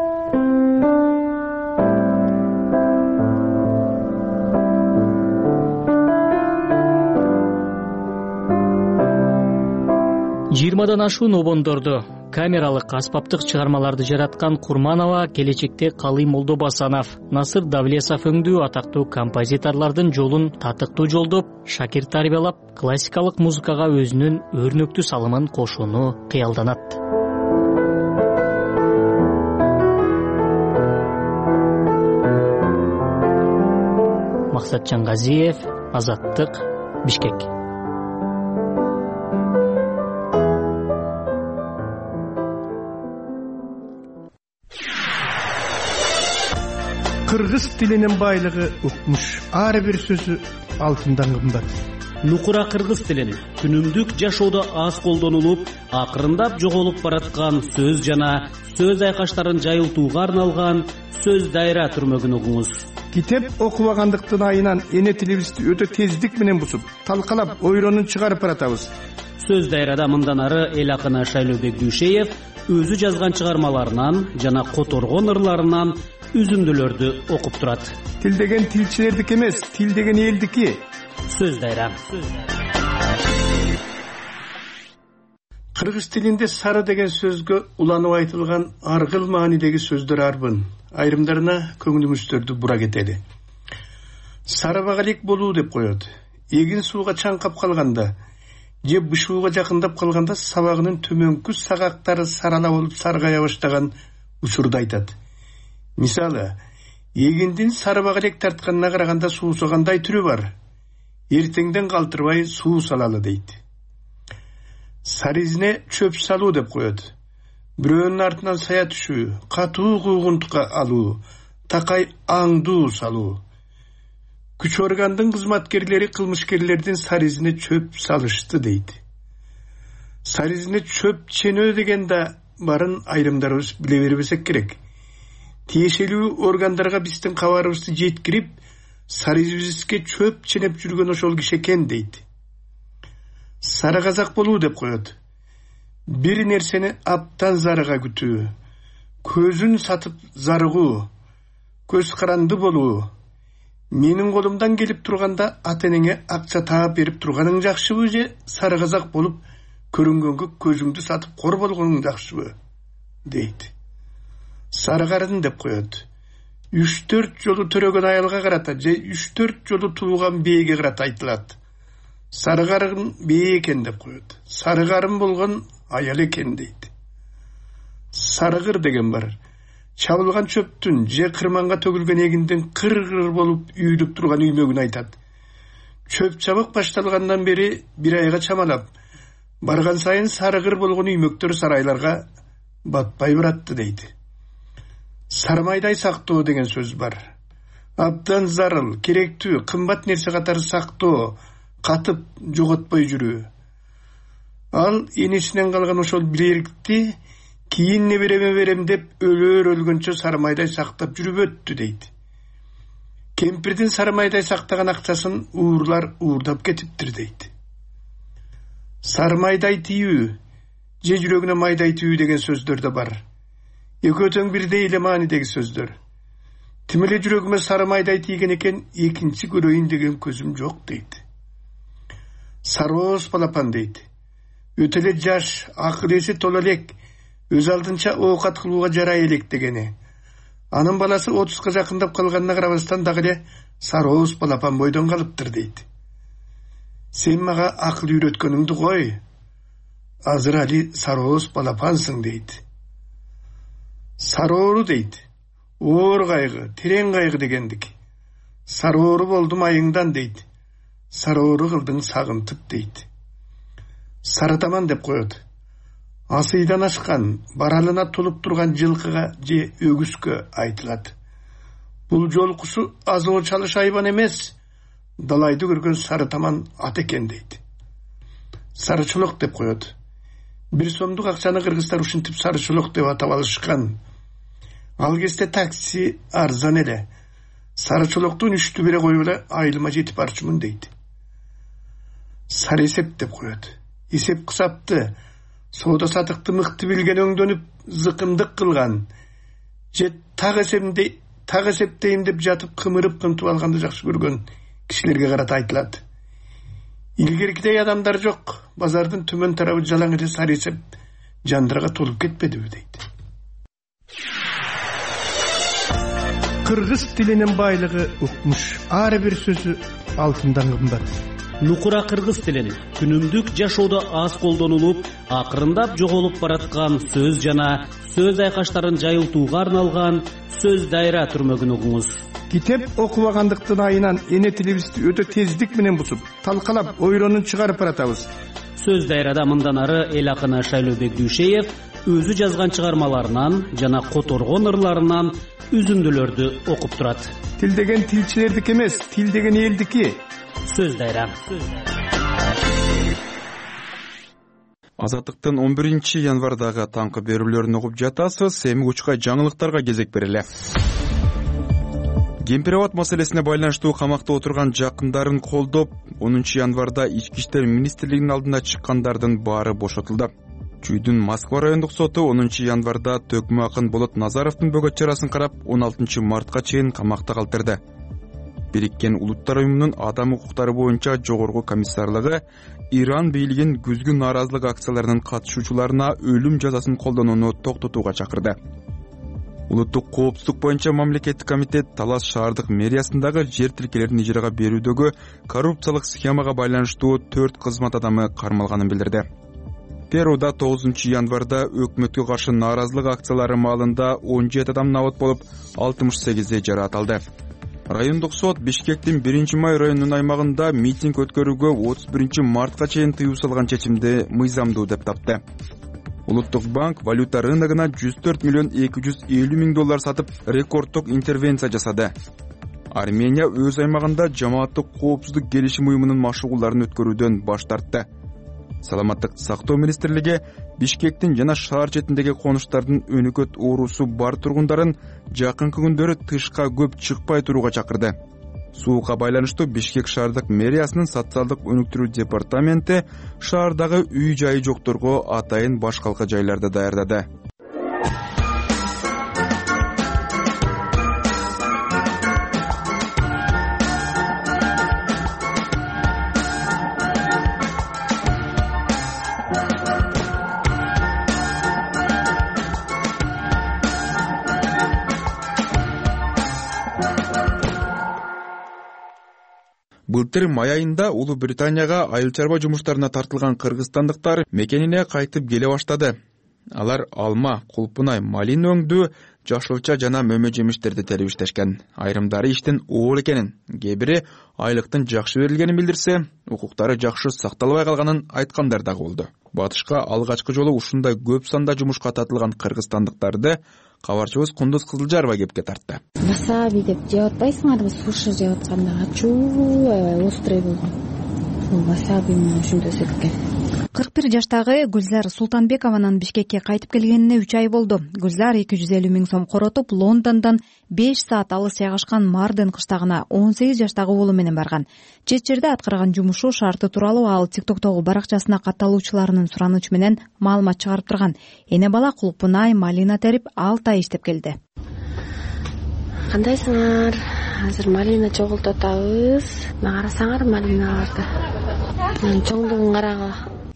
Жыйырмадан ашуун обондорду, камералык аспаптык чыгармаларды жараткан Курманова келечекте Калый Молдобасанов, Насыр Давлесов өңдүү атактуу композиторлордун жолун татыктуу жолдоп, шакирт тарбиялап, классикалык музыкага өзүнүн өрнөктүү салымын кошууну кыялданат. Максат Чангазиев, Азаттык, Бишкек. Кыргыз тилинин байлыгы укмуш, ар бир сөзү алтындан кымбат. Нукура кыргыз тилин күнүмдүк жашоодо аз колдонулуп, акырындап жоголуп бараткан сөз жана сөз айкаштарын жайылтууга арналган сөз дайра түрмөгүн угуңуз. Китеп окубагандыктын айынан эне тилибизди өтө тездик менен бусуп, талкалап, ойронун чыгарып баратабыз. Сөз дайрада мындан ары эл акыны Шайлообек Дүйшеев өзү жазган чыгармаларынан жана которгон ырларынан үзүндүлөрдү окуп турат. Тил деген тилчилердики эмес, тил деген элдики. Сөз дайра. Кыргыз тилинде сары деген сөзгө уланып айтылган аргыл маанидеги сөздөр арбын. Айрымдарына көңүлүңүздөрдү бура кетели. Сары багалек болуу деп коет. Эгин сууга чаңкап калганда же бышууга жакындап калганда сабагынын төмөнкү сагактары сарала болуп саргая баштаган учурду айтат. Мисалы, эгиндин сары багалек тартканына караганда суусагандай түрү бар. Эртеңден калтырбай суу салалы дейт. Сары изине чөп салуу деп коет. Бирөөнүн артынан сая түшүү, катуу куугунтукка алуу, такай аңдуу салуу. Күч органдын кызматкерлери кылмышкерлердин сары изине чөп салышты дейт. Сары изине чөп ченөө деген да барын айрымдарыбыз биле бербесек керек. Тиешелүү органдарга биздин кабарыбызды жеткирип, сары изибизге чөп ченеп жүргөн ошол киши экен дейт. Сары казак болуу деп коет. Бир нерсени аптан зарыга күтүү, көзүн сатып зарыгуу, көз каранды болуу. Менин колумдан келип турганда ата-энеңе акча таап берип турганың жакшыбы же сары казак болуп көрүнгөнгө көзүңдү сатып кор болгоның жакшыбы дейт. Сары карын деп коет. 3-4 жолу төрөгөн аялга карата же 3-4 жолу туулган бээге карата айтылат. Сары карын бээ экен деп коет. Сары карын болгон аял экен дейт. Сарыгыр деген бар. Чабылган чөптүн же кырманга төгүлгөн эгиндин кыр-кыр болуп үйүлүп турган үймөгүн айтат. Чөп чабык башталгандан бери бир айга чамалап, барган сайын сарыгыр болгон үймөктөр сарайларга батпай баратты дейт. Сармайдай сактоо деген сөз бар. Абдан зарыл, керектүү, кымбат нерсе катары сактоо, катып жоготпой жүрүү. Ал энесинен калган ошол билерикти кийин небереме берем деп өлөр өлгөнчө сармайдай сактап жүрүп өттү дейт. Кемпирдин сары майдай сактаган акчасын уурлар уурдап кетиптир дейт. Сары майдай тийүү же жүрөгүнө майдай тийүү деген сөздөр да бар. Экөө тең бирдей эле маанидеги сөздөр. Тим эле жүрөгүмө сары майдай тийген экен, экинчи көрөйүн деген көзүм жок дейт. Сарооз балапан дейт. Өтө эле жаш, акыл эси тола элек, өз алдынча оокат кылууга жарай элек дегени. Анын баласы 30га жакындап калганына карабастан дагы эле сарооз балапан бойдон калыптыр дейт. Сен мага акыл үйрөткөнүңдү кой. Азыр али сарооз балапансың дейт. Сароору дейт. Оор кайгы, терең кайгы дегендик. Сароору болдум айыңдан дейт. Сароору кылдың сагынтып дейт. Сарытаман деп коет. Асыйдан ашкан, баралына толуп турган жылкыга же өгүскө айтылат. Бул жолкусу азоо чалыш айбан эмес, далайды көргөн сарытаман ат экен дейт. Сарычулок деп коет. 1 сомдук акчаны кыргыздар ушинтип сарычулок деп атап алышкан. Ал кезде такси арзан эле. Сарычулоктун 3/1 коюп эле айылыма жетип барчумун дейт. Сары эсеп деп коет. Эсеп кысапты, соода сатыкты мыкты билген өңдөнүп зыкымдык кылган. Же так эсептейм деп жатып кымырып кынтып алганды жакшы көргөн кишилерге карата айтылат. Илгеркидей адамдар жок. Базардын төмөн тарабы жалаң эле сары эсеп жандырга толуп кетпедиби дейт. Кыргыз тилинин байлыгы укмуш. Ар бир сөзү алтындан кымбат. Нукура кыргыз тилин күнүмдүк жашоодо аз колдонулуп, акырындап жоголуп бараткан сөз жана сөз айкаштарын жайылтууга арналган сөз дайра түрмөгүн угуңуз. Китеп окубагандыктын айынан эне тилибизди өтө тездик менен бусуп, талкалап, ойронун чыгарып баратабыз. Сөз дайрада мындан ары эл акыны Шайлообек Дүйшеев өзү жазган чыгармаларынан жана которгон ырларынан үзүндүлөрдү окуп турат. Тил деген тилчилердики эмес, тил деген элдики. Сөз дайра. Азаттыктын 11 январдагы таңкы берүүлөрүн угуп жатасыз. Эми учка жаңылыктарга кезек берели. Кемпирабад маселесине байланыштуу камакта отурган жакындарын колдоп, 10 январда Ички иштер министрлигинин алдына чыккандардын баары бошотулду. Чүйдүн Москва райондук соту 10 январда төкмө акын Болот Назаровдун бөгөт чарасын карап, 16 мартка чейин камакта калтырды. Бириккен Улуттар уюмунун адам укуктары боюнча жогорку комиссарлыгы Иран бийлигин күзгү нааразылык акцияларынын катышуучуларына өлүм жазасын колдонууну токтотууга чакырды. Улуттук коопсуздук боюнча мамлекеттик комитет Талас шаардык мэриясындагы жер тилкелерин ижарага берүүдөгү коррупциялык схемага байланыштуу 4 кызмат адамы кармалганын билдирди. Перуда 9 январда өкмөткө каршы нааразылык акциялары маалында 17 адам набат болуп, 68 жараат алды. Райондук сот Бишкектин 1 май районунун аймагында митинг өткөрүүгө 31 мартка чейин тыюу салган чечимди мыйзамдуу деп тапты. Улуттук банк валюта рыногуна 104 миллион 250 миң доллар сатып, рекордтук интервенция жасады. Армения өз аймагында жамааттык коопсуздук келишим уюмунун машыгууларын өткөрүүдөн баш тартты. Саламаттык сактоо министрлиги Бишкектин жана шаар четиндеги конуштардын өнөкөт оорусу бар тургундарын жакынкы күндөрү тышка көп чыкпай турууга чакырды. Суукка байланыштуу Бишкек шаардык мэриясынын социалдык өнүктүрүү департаменти шаардагы үй жайы жокторго атайын башкалка жайларды даярдады. Былтыр май айында Улуу Британияга айыл чарба жумуштарына тартылган кыргызстандыктар мекенине кайтып келе баштады. Алар алма, кулпунай, малин өңдүү, жашылча жана мөмө жемиштерди терип иштешкен. Айрымдары иштин оор экенин, кээ бири айлыктын жакшы берилгенин билдирсе, укуктары жакшы сакталбай калганын айткандар дагы болду. Батышка алгачкы жолу ушундай көп санда жумушка тартылган кыргызстандыктарды кабарчыбыз Кундуз Кызылжарова кепке тартты. Васаби деп жеп атпайсыңарбы, суши жеп атканда ачуу аябай острый болгон. Васаби ошондой экен. 41 жаштагы Гүлзар Султанбекованын Бишкекке кайтып келгенине 3 ай болду. Гүлзар 250 миң сом коротуп, Лондондон 5 саат алыс жайгашкан Марден кыштагына 18 жаштагы уулу менен барган. Чет жерде аткарган жумушу шарты тууралуу ал TikTok'тогу баракчасына катталуучуларынын суранычы менен маалымат чыгарып турган. Эне бала кулпунай, малина терип 6 ай иштеп келди. Кандайсыңар? Азыр малина чогултуп атабыз. Карасаңар малиналарды. Чоңдугун карагыла.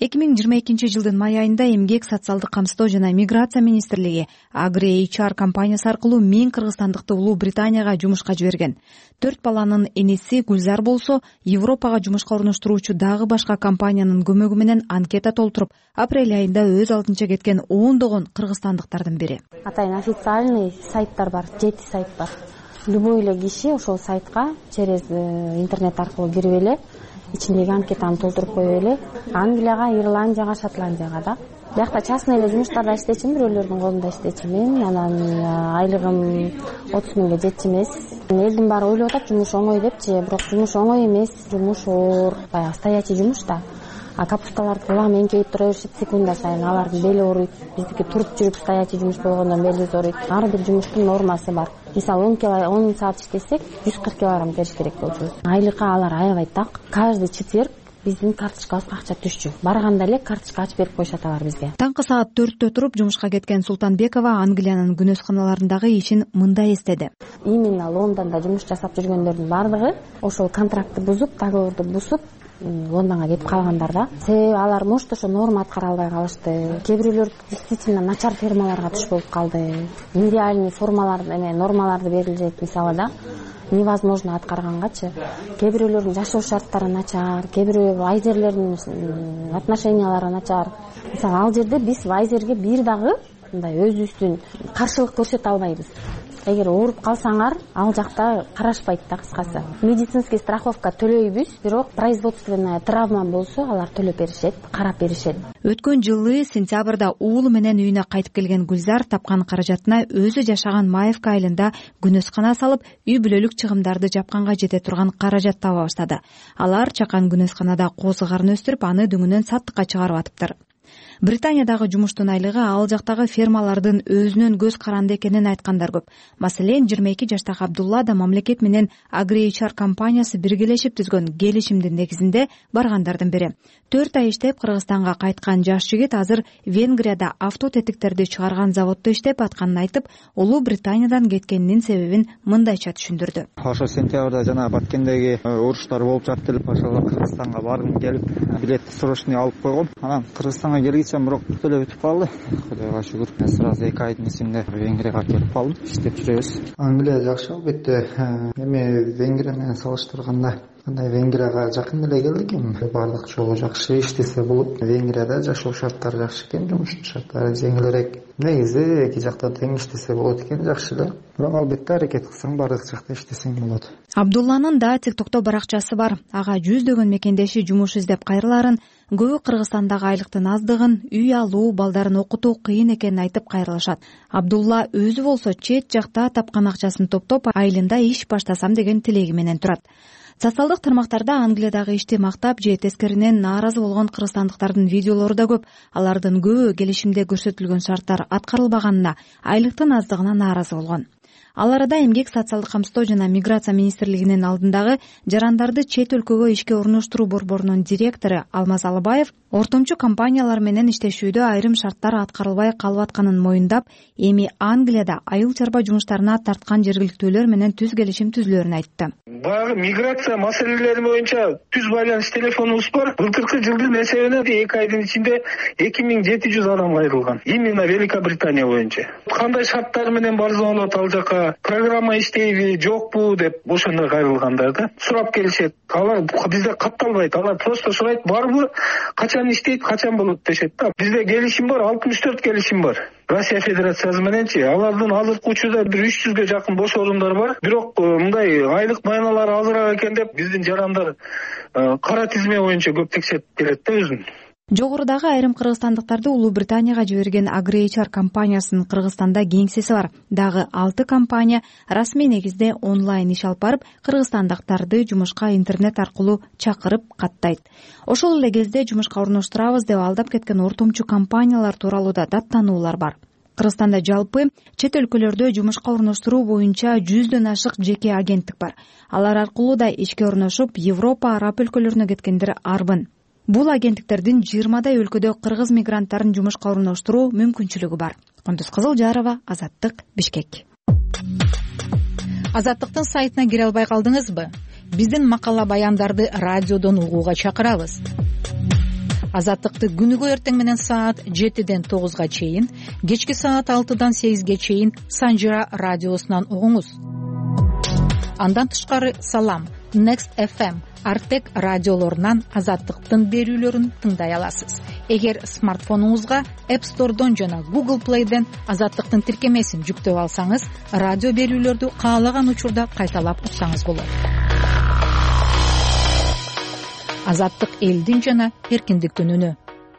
2022 жылдын май айында Эмгек, социалдык камсыздоо жана миграция министрлиги Agri-HR компаниясы аркылуу 1000 кыргызстандыкты Улуу Британияга жумушка жиберген. 4 баланын энеси Гүлзар болсо, Европага жумушка орноштуруучу дагы башка компаниянын көмөгү менен анкета толтуруп, апрель айында өз алдынча кеткен 10 кыргызстандыктардын бири. Атайын официальный сайттар бар, 7 сайт бар. Любой эле киши ошол сайтка через интернет аркылуу кирип эле ичиндеги анкетаны толтуруп коюп эле Англияга, Ирландияга, Шотландияга да. Биякта частный эле жумуштарда иштечимин, бирөөлөрдүн колунда иштечимин. Анан айлыгым 30 миңге жетчү эмес. Элдин баары ойлоп атат жумуш оңой депчи, бирок жумуш оңой эмес, жумуш оор, баягы стоячий жумуш да. А капусталарды кылагы эңкейип тура беришет секунда сайын, алардын бели ооруйт. Биздики туруп жүрүп стоячий жумуш болгондон белибиз ооруйт. Ар бир жумуштун нормасы бар. Мисалы 10 саат иштесек 140 килограмм териш керек болчу. Айлыкка алар аябай так. Каждый четверг биздин карточкабызга акча түшчү. Барганда эле карточка ачып берип коюшат алар бизге. Таңкы саат 4-тө туруп жумушка кеткен Султанбекова Англиянын күнөсканаларындагы ишин мындай эстеди. Именно Лондондо жумуш жасап жүргөндөрдүн бардыгы ошол контрактты бузуп, договорду бузуп Лондонго кетип калгандар да. Себеби алар может ошо норма аткара албай калышты. Кээ бирөөлөр действительно начар фермаларга туш болуп калды. Нереальный нормаларды берилет, мисалы да. Невозможно аткаргангачы. Кээ бирөөлөрдүн жашоо шарттары начар, кээ бирөө вайзерлердин отношениялары начар. Мисалы ал жерде биз вайзерге бир дагы мындай өзүбүздүн каршылык көрсөтө албайбыз. Эгер ооруп калсаңар, ал жакта карашпайт да, кыскасы. Медицинский страховка төлөйбүз, бирок производственная травма болсо, алар төлөп беришет, карап беришет. Өткөн жылы сентябрда уулу менен үйүнө кайтып келген Гүлзар тапкан каражатына өзү жашаган Маевка айылында күнөскана салып, үй бүлөлүк чыгымдарды жапканга жете турган каражат таба баштады. Алар чакан күнөсканада козу карын өстүрүп, аны дөңүнөн саттыкка чыгарып атыптыр. Британиядагы жумуштун айлыгы ал жактагы фермалардын өзүнөн көз каранды экенин айткандар көп. Маселен, 22 жаштагы Абдулла да мамлекет менен Agri-HR компаниясы биргелешип түзгөн келишимдин негизинде баргандардын бири. 4 ай иштеп Кыргызстанга кайткан жаш жигит азыр Венгрияда авто тетиктерди чыгарган заводдо иштеп атканын айтып, Улуу Британиядан кеткенинин себебин мындайча түшүндүрдү. Ошо сентябрда жана Баткендеги уруштар болуп жатты эле, ошого Кыргызстанга баргым келип, билет срочный алып койгом. Анан Кыргызстанга келгичем, бирок төлөп өтүп калды. Кудайга шүгүр. Мен сразу 2 айдын ичинде Венгрияга келип калдым. Иштеп жүрөбүз. Англия жакшы албетте. Эми Венгрия менен салыштырганда Венгрияга жакын эле келдик. Баардык жолу жакшы, иштесе болот. Венгрияда жашоо шарттары жакшы экен, жумуштун шарттары жеңилирээк. Негизи эки жакта тең иштесе болот экен, жакшы эле. Бирок албетте аракет кылсаң баардык жакта иштесең болот. Абдулланын да TikTok'то баракчасы бар. Ага жүздөгөн мекендеши жумуш издеп кайрыларын, көбү Кыргызстандагы айлыктын аздыгын, үй алуу, балдарын окутуу кыйын экенин айтып кайрылышат. Абдулла өзү болсо чет жакта тапкан акчасын топтоп, айылында иш баштасам деген тилеги менен турат. Социалдык тармактарда Англиядагы ишти мактап же тескеринен нааразы болгон кыргызстандыктардын видеолору да көп. Алардын көбү келишимде көрсөтүлгөн шарттар аткарылбаганына, айлыктын аздыгына нааразы болгон. Ал арада Эмгек, социалдык камсыздоо жана миграция министрлигинин алдындагы жарандарды чет өлкөгө ишке орноштуруу борборунун директору Алмаз Алыбаев ортомчу компаниялар менен иштешүүдө айрым шарттар аткарылбай калып атканын моюндап, эми Англияда айыл чарба жумуштарына тарткан жергиликтүүлөр менен түз келишим түзүлөрүн айтты. Баягы миграция маселелери боюнча түз байланыш телефонубуз бар. Былтыркы жылдын эсебинен 2 айдын ичинде 2700 адам кайрылган. Именно Великобритания боюнча. Кандай шарттар менен барсаңар ал жака программа иштейби, жокпу деп ошондой кайрылгандар да. Сурап келишет. Алар бизде катталбайт. Алар просто сурайт, барбы, качан иштейт, качан болот дешет да. Бизде келишим бар, 64 келишим бар. Россия Федерациясы мененчи. Алардын азыркы учурда 300ге жакын бош орундар бар. Бирок мындай айлык майналары азыраак экен деп биздин жарандар кара тизме боюнча көп текшерип келет да өзүн. Жогорудагы айрым кыргызстандыктарды Улуу Британияга жиберген AgriHR компаниясынын Кыргызстанда кеңсеси бар. Дагы 6 компания расмий негизде онлайн иш алып барып, кыргызстандыктарды жумушка интернет аркылуу чакырып каттайт. Ошол эле кезде жумушка орноштурабыз деп алдап кеткен ортомчу компаниялар тууралуу да даттануулар бар. Кыргызстанда жалпы чет өлкөлөрдө жумушка орноштуруу боюнча 100дөн ашык жеке агенттик бар. Алар аркылуу да ишке орношуп, Европа, Араб өлкөлөрүнө кеткендер арбын. Бул агенттиктердин 20дай өлкөдө кыргыз мигранттарын жумушка орноштуруу мүмкүнчүлүгү бар. Кундуз Кызылжарова, Азаттык, Бишкек. Азаттыктын сайтына кире албай калдыңызбы? Биздин макала баяндарды радиодон угууга чакырабыз. Азаттыкты күнүгө эртең менен саат 7ден 9га чейин, кечки саат 6дан 8ге чейин Санжира радиосунан угуңуз. Андан тышкары Салам, Next FM, Артек радиолорунан Азаттыктын берүүлөрүн тыңдай аласыз. Эгер смартфонуңузга App Store'дон жана Google Play'ден Азаттыктын тиркемесин жүктөп алсаңыз, радио берүүлөрдү каалаган учурда кайталап уксаңыз болот. Азаттык элдин жана эркиндиктин үнү.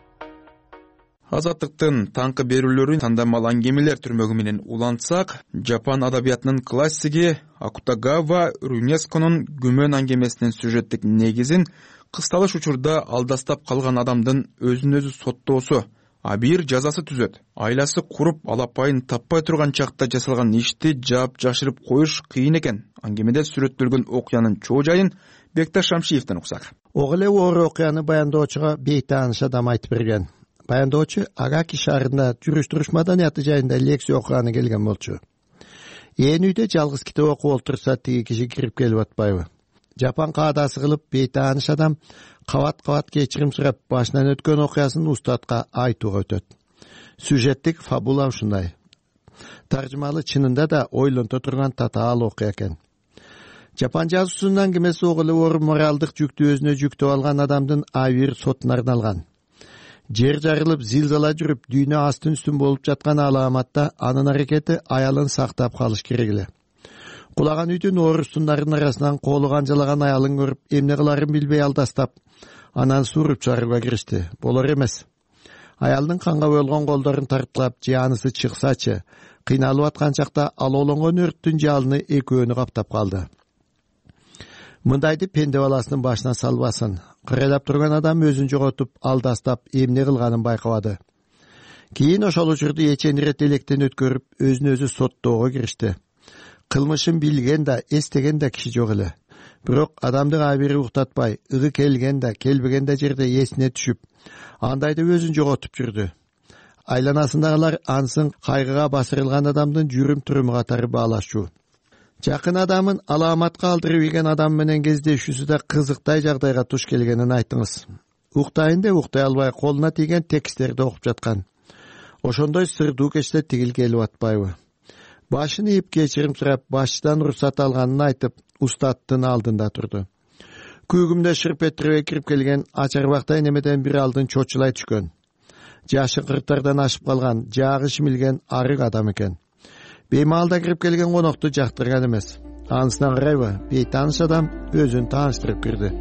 Азаттыктын таңкы берүүлөрүн тандамал аңгемелер түрмөгү менен улантсак, Жапан адабиятынын классиги Акутагава Рюнесконун Күмөн аңгемесинин сюжеттик негизин кысталыш учурда алдастап калган адамдын өзүн өзү соттоосу, а бир жазасы түзөт. Айласы куруп, алапайын таппай турган чакта жасалган ишти жаап жашырып коюш кыйын экен. Аңгемеде сүрөттөлгөн окуянын чоо жайын Бекташ Шамшиевден уксак. Огыле оор окуяны баяндоочуга бейтааныш адам айтып берген. Баяндоочу Агаки шаарында жүрүш-туруш маданияты жайында лекция окуганы келген болчу. Ээн үйдө жалгыз китеп окуп олтурса, тиги киши кирип келип атпайбы? Жапан каадасы кылып бейтааныш адам кабат-кабат кечирим сурап башынан өткөн окуясын устатка айтууга өтөт. Сюжеттик фабула ушундай. Таржымалы чынында да ойлонто турган татаал окуя экен. Жапан жазуусунун аңгемеси огуле оор моралдык жүктү өзүнө жүктөп алган адамдын айбир сотуна арналган. Жер жарылып, зилзала жүрүп, дүйнө астын үстүн болуп жаткан алааматта анын аракети аялын сактап калыш керек эле. Кулаган үйдүн оорустундарынын арасынан колу канжалаган аялын көрүп, эмне кыларын билбей алдастап, анан сууруп чыгарууга киришти. Болор эмес. Аялдын канга боелгон колдорун тарткылап, жаанысы чыксачы, кыйналып аткан чакта алоолонгон өрттүн жалыны экөөнү каптап калды. Мындайды пенде баласынын башына салбасын. Кырайлап турган адам өзүн жоготуп, алдастап, эмне кылганын байкабады. Кийин ошол учурду эчен ирет электен өткөрүп, өзүн өзү соттоого киришти. Кылмышын билген да, эстеген да киши жок эле. Бирок адамдын айбири уктатпай, ыгы келген да, келбеген да жерде эсине түшүп, андайды өзүн жоготуп жүрдү. Айланасындагылар ансын кайгыга басырылган адамдын жүрүм-туруму катары баалашчу. Жакын адамын алааматка алдырып ийген адам менен кездешүүсү да кызыктай жагдайга туш келгенин айтыңыз. Уктайын деп уктай албай колуна тийген тексттерди окуп жаткан. Ошондой сырдуу кечте тигил келип атпайбы? Башын ийип кечирим сурап, башчыдан уруксат алганын айтып, устаттын алдында турду. Күүгүмдө шырпеттирбей кирип келген ачарбактай немеден бир алдын чочулай түшкөн. Жашы 40тардан ашып калган, жаагы шимилген арык адам экен. Беймалда кирип келген конокту жактырган эмес. Анысына карайбы, бейтааныш адам өзүн тааныштырып кирди.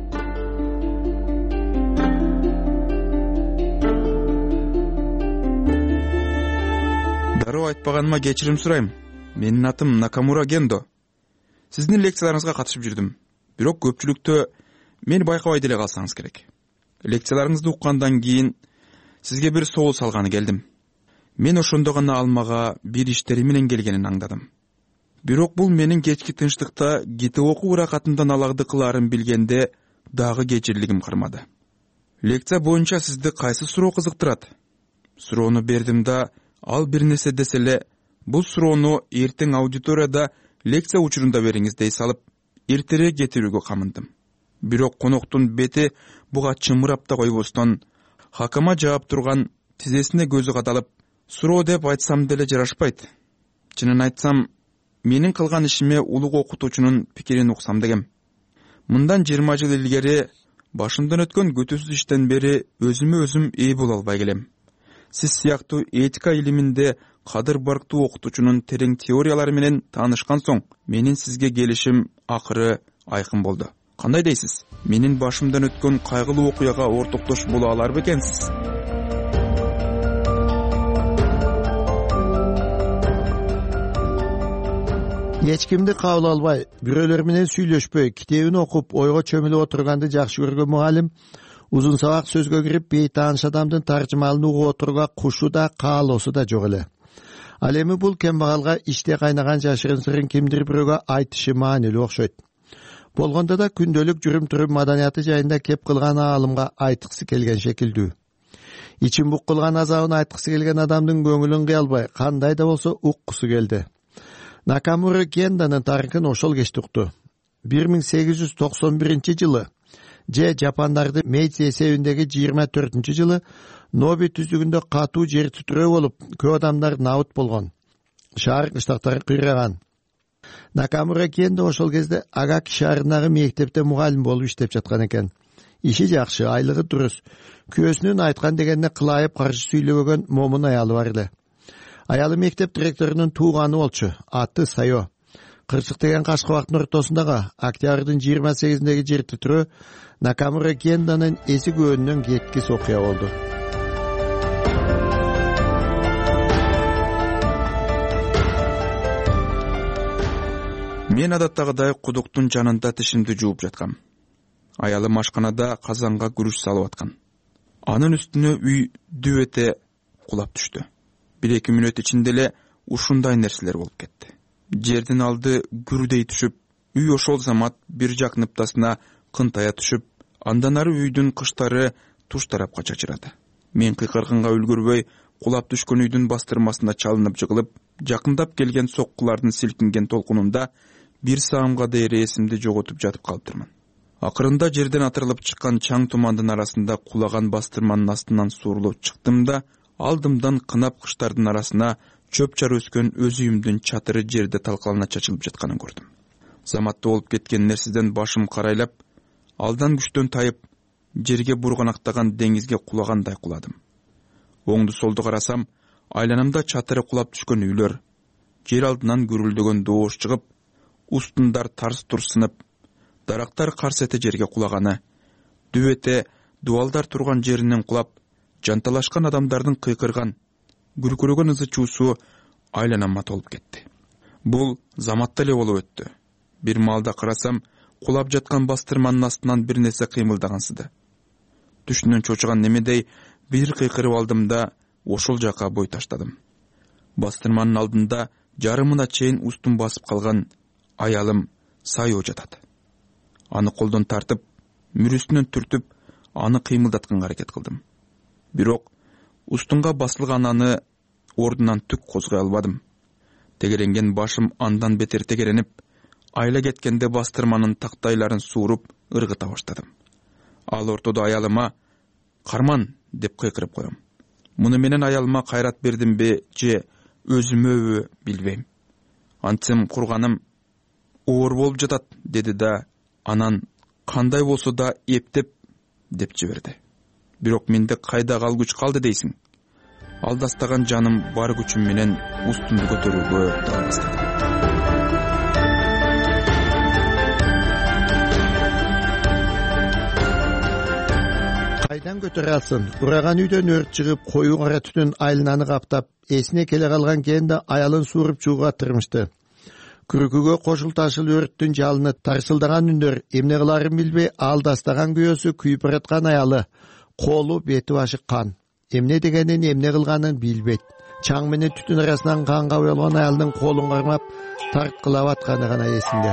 Дароо айтпаганыма кечирим сурайм. Менин атым Накамура Гендо. Сиздин лекцияларыңызга катышып жүрдүм. Бирок көпчүлүктө мени байкабай деле калсаңыз керек. Лекцияларыңызды уккандан кийин сизге бир соол салганы келдим. Мен ошондо гана алмага бир иштери менен келгенин аңдадым. Бирок бул менин кечки тынчтыкта китеп окуу ыракатымдан аларды кылаарын билгенде дагы кечирилигим кармады. Лекция боюнча сизди кайсы суроо кызыктырат? Суроону бердим да, ал бир нерсе десе эле, бул суроону эртең аудиторияда лекция учурунда бериңиз дей салып, эртерээк кетирүүгө камындым. Бирок коноктун бети буга чымырап да койбостон, хакама жаап турган тизесине көзү кадалып, суроо деп айтсам деле жарашпайт. Чынын айтсам, менин кылган ишиме улуг окутуучунун пикирин уксам дегем. Мындан 20 жыл илгери башымдан өткөн көтөсүз иштен бери өзүмө өзүм ээ боло албай келем. Сиз сыяктуу этика илиминде кадыр барктуу окутуучунун терең теориялары менен таанышкан соң, менин сизге келишим акыры айкын болду. кандай дейсиз? Менин башымдан өткөн кайгылуу окуяга ортоктош боло алар бекенсиз? Эч кимди кабыл албай, бирөөлөр менен сүйлөшпөй, китебин окуп, ойго чөмүлүп отурганды жакшы көргөн мугалим узун сабак сөзгө кирип, бейтааныш адамдын таржымалын угуп отурууга кушу да, каалоосу да жок эле. Ал эми бул кембагалга иште кайнаган жашырын сырын кимдир бирөөгө айтышы маанилүү окшойт. Болгондо да күндөлүк жүрүм-турум маданияты жайында кеп кылган аалымга айтыксы келген шекилдүү. Ичин бук кылган азабын айткысы келген адамдын көңүлүн кыялбай, кандай да болсо уккусу келди. Накамура Кенданын тарыхын ошол кечти укту. 1891-жылы же Жапандардын Мейци эсебиндеги 24-жылы Ноби түздүгүндө катуу жер титирөө болуп, көп адамдар набыт болгон. Шаар кыштактар кыйраган. Накамура Кенда ошол кезде Агаки шаарындагы мектепте мугалим болуп иштеп жаткан экен. Иши жакшы, айлыгы дурус. Күйөөсүнүн айткан дегенине кылайып каршы сүйлөбөгөн момун аялы бар эле. Аялы мектеп директорунун тууганы болчу, аты Сайо. Кырсык деген кашкы убактын ортосундагы октябрдын 28-деги жер титирөө Накамура Кенданын эси көөнүнөн кеткис окуя болду. Мен адаттагыдай кудуктун жанында тишимди жууп жаткам. Аялым ашканада казанга күрүч салып аткан. Анын үстүнө үй дүбөтө кулап түштү. 1-2 мүнөт ичинде эле ушундай нерселер болуп кетти. Жердин алды гүрдей түшүп, үй ошол замат бир жак ныптасына кынтая түшүп, андан ары үйдүн кыштары туш тарапка чачырады. Мен кыйкырганга үлгүрбөй, кулап түшкөн үйдүн бастырмасына чалынып жыгылып, жакындап келген соккулардын силкинген толкунунда 1 саамга дейре эсимди жоготуп жатып калыптырмын. Акырында жерден атырылып чыккан чаң тумандын арасында кулаган бастырманын астынан суурулуп чыктым да, алдымдан кынап кыштардын арасына чөп-чар өскөн өз үйүмдүн чатыры жерде талкалана чачылып жатканын көрдүм. Заматта болуп кеткен нерседен башым карайлап, алдан күчтөн тайып, жерге бурганактаган деңизге кулагандай куладым. Оңду солду карасам, айланамда чатыры кулап түшкөн үйлөр, жер алдынан гүрүлдөгөн доош чыгып, устундар тарс-турс сынып, дарактар карс эте жерге кулаганы, дүбөтө дубалдар турган жеринен кулап, жанталашкан адамдардын кыйкырган, күркүрөгөн ызы чуусу айланама толуп кетти. Бул заматта эле болуп өттү. Бир маалда карасам, кулап жаткан бастырманын астынан бир нерсе кыймылдагансыды. Түшүнөн чочуган немедей бир кыйкырып алдым да ошол жака бой таштадым. Бастырманын алдында жарымына чейин устун басып калган аялым Сайо жатат. Аны колдон тартып, мүрүсүнөн түртүп, аны кыймылдатканга аракет кылдым. Бирок устунга басылган аны ордунан түк козгой албадым. Тегеренген башым андан бетер тегеренип, айла кеткенде бастырманын тактайларын сууруп, ыргыта баштадым. Ал ортодо аялыма «Карман» деп кыйкырып коем. Муну менен аялыма кайрат бердимби же өзүмөбү билбейм. Антсем курганым оор болуп жатат деди да, анан кандай болсо да эптеп деп жиберди. Бирок менде кайда кал күч калды дейсиң? Алдастаган жаным бар күчүм менен устунду көтөрүүгө дала баштадым. Кайдан көтөрө алсын? Ураган үйдөн өрт чыгып, коюу кара түтүн айлананы каптап, эсине келе калган Кенда аялын сууруп чууга тырмышты. Күркүгө кошул ташыл өрттүн жалыны тарсылдаган үндөр, эмне кыларын билбей, алдастаган күйөөсү күйүп бараткан аялы, колу бети башы кан. Эмне дегенин, эмне кылганын билбейт. Чаң менен түтүн арасынан канга боелгон аялдын колун кармап, тарткылап атканы гана эсинде.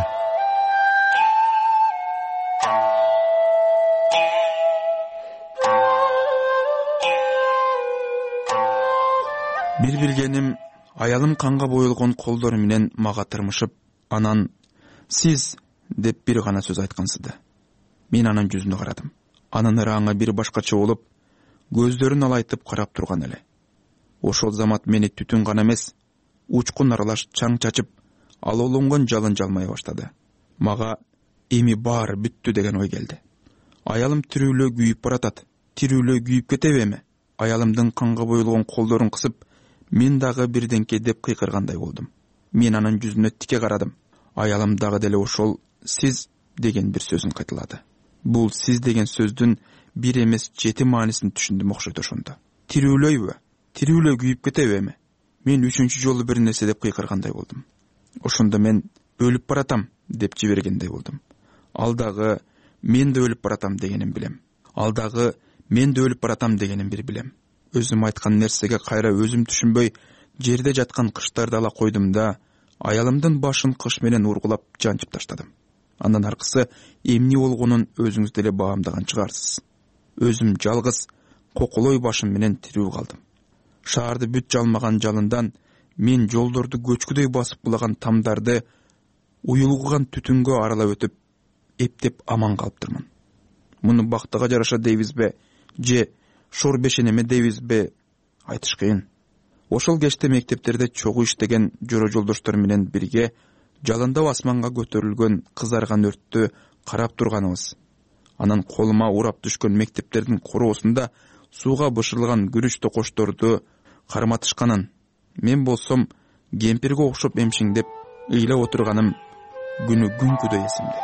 Бир билгеним, аялым канга боелгон колдору менен мага тырмышып, анан «Сиз» деп бир гана сөз айткансыды. Мен анын жүзүнө карадым. Анын ыраңы бир башкача болуп, көздөрүн алайтып карап турган эле. Ошол замат мени түтүн гана эмес, учкун аралаш чаң чачып, алоолонгон жалын жалмай баштады. Мага эми баары бүттү деген ой келди. Аялым тирүүлөө күйүп баратат. Тирүүлөө күйүп кетеби эми? Аялымдын канга боелгон колдорун кысып, мен дагы бирденке деп кыйкыргандай болдум. Мен анын жүзүнө тике карадым. Аялым дагы деле ошол «Сиз» деген бир сөзүн кайталады. Бул сиз деген сөздүн бир эмес 7 маанисин түшүндүм окшойт. Ошондо тирүүлөйбү, тирүүлөй күйүп кетеби эми? Мен 3-чү жолу бир нерсе деп кыйкыргандай болдум. Ошондо мен өлүп баратам деп жибергендей болдум. Алдагы мен да өлүп баратам дегенин билем. Алдагы мен да өлүп баратам дегенин бир билем. Өзүм айткан нерсеге кайра өзүм түшүнбөй жерде жаткан кыштарды ала койдум да аялымдын башын кыш менен ургулап жанчып таштадым. Андан аркысы эмне болгонун өзүңүз деле баамдаган чыгарсыз. Өзүм жалгыз коколой башым менен тирүү калдым. Шаарды бүт жалмаган жалындан мен жолдорду көчкүдөй басып булаган тамдарды уюлган түтүнгө аралап өтүп эптеп аман калыптырмын. Муну бактыга жараша дейбизбе же шор бешенеме дейбизбе айтыш кыйын. Ошол кечте мектептерде чогуу иштеген жора жолдоштор менен бирге жалындап асманга көтөрүлгөн кызарган өрттү карап турганыбыз. Анан колума урап түшкөн мектептердин короосунда сууга бышырылган күрүч токочторду карматышканын, мен болсом кемпирге окшоп эмшиңдеп ыйлап отурганым күнү күнкүдөй эсимде.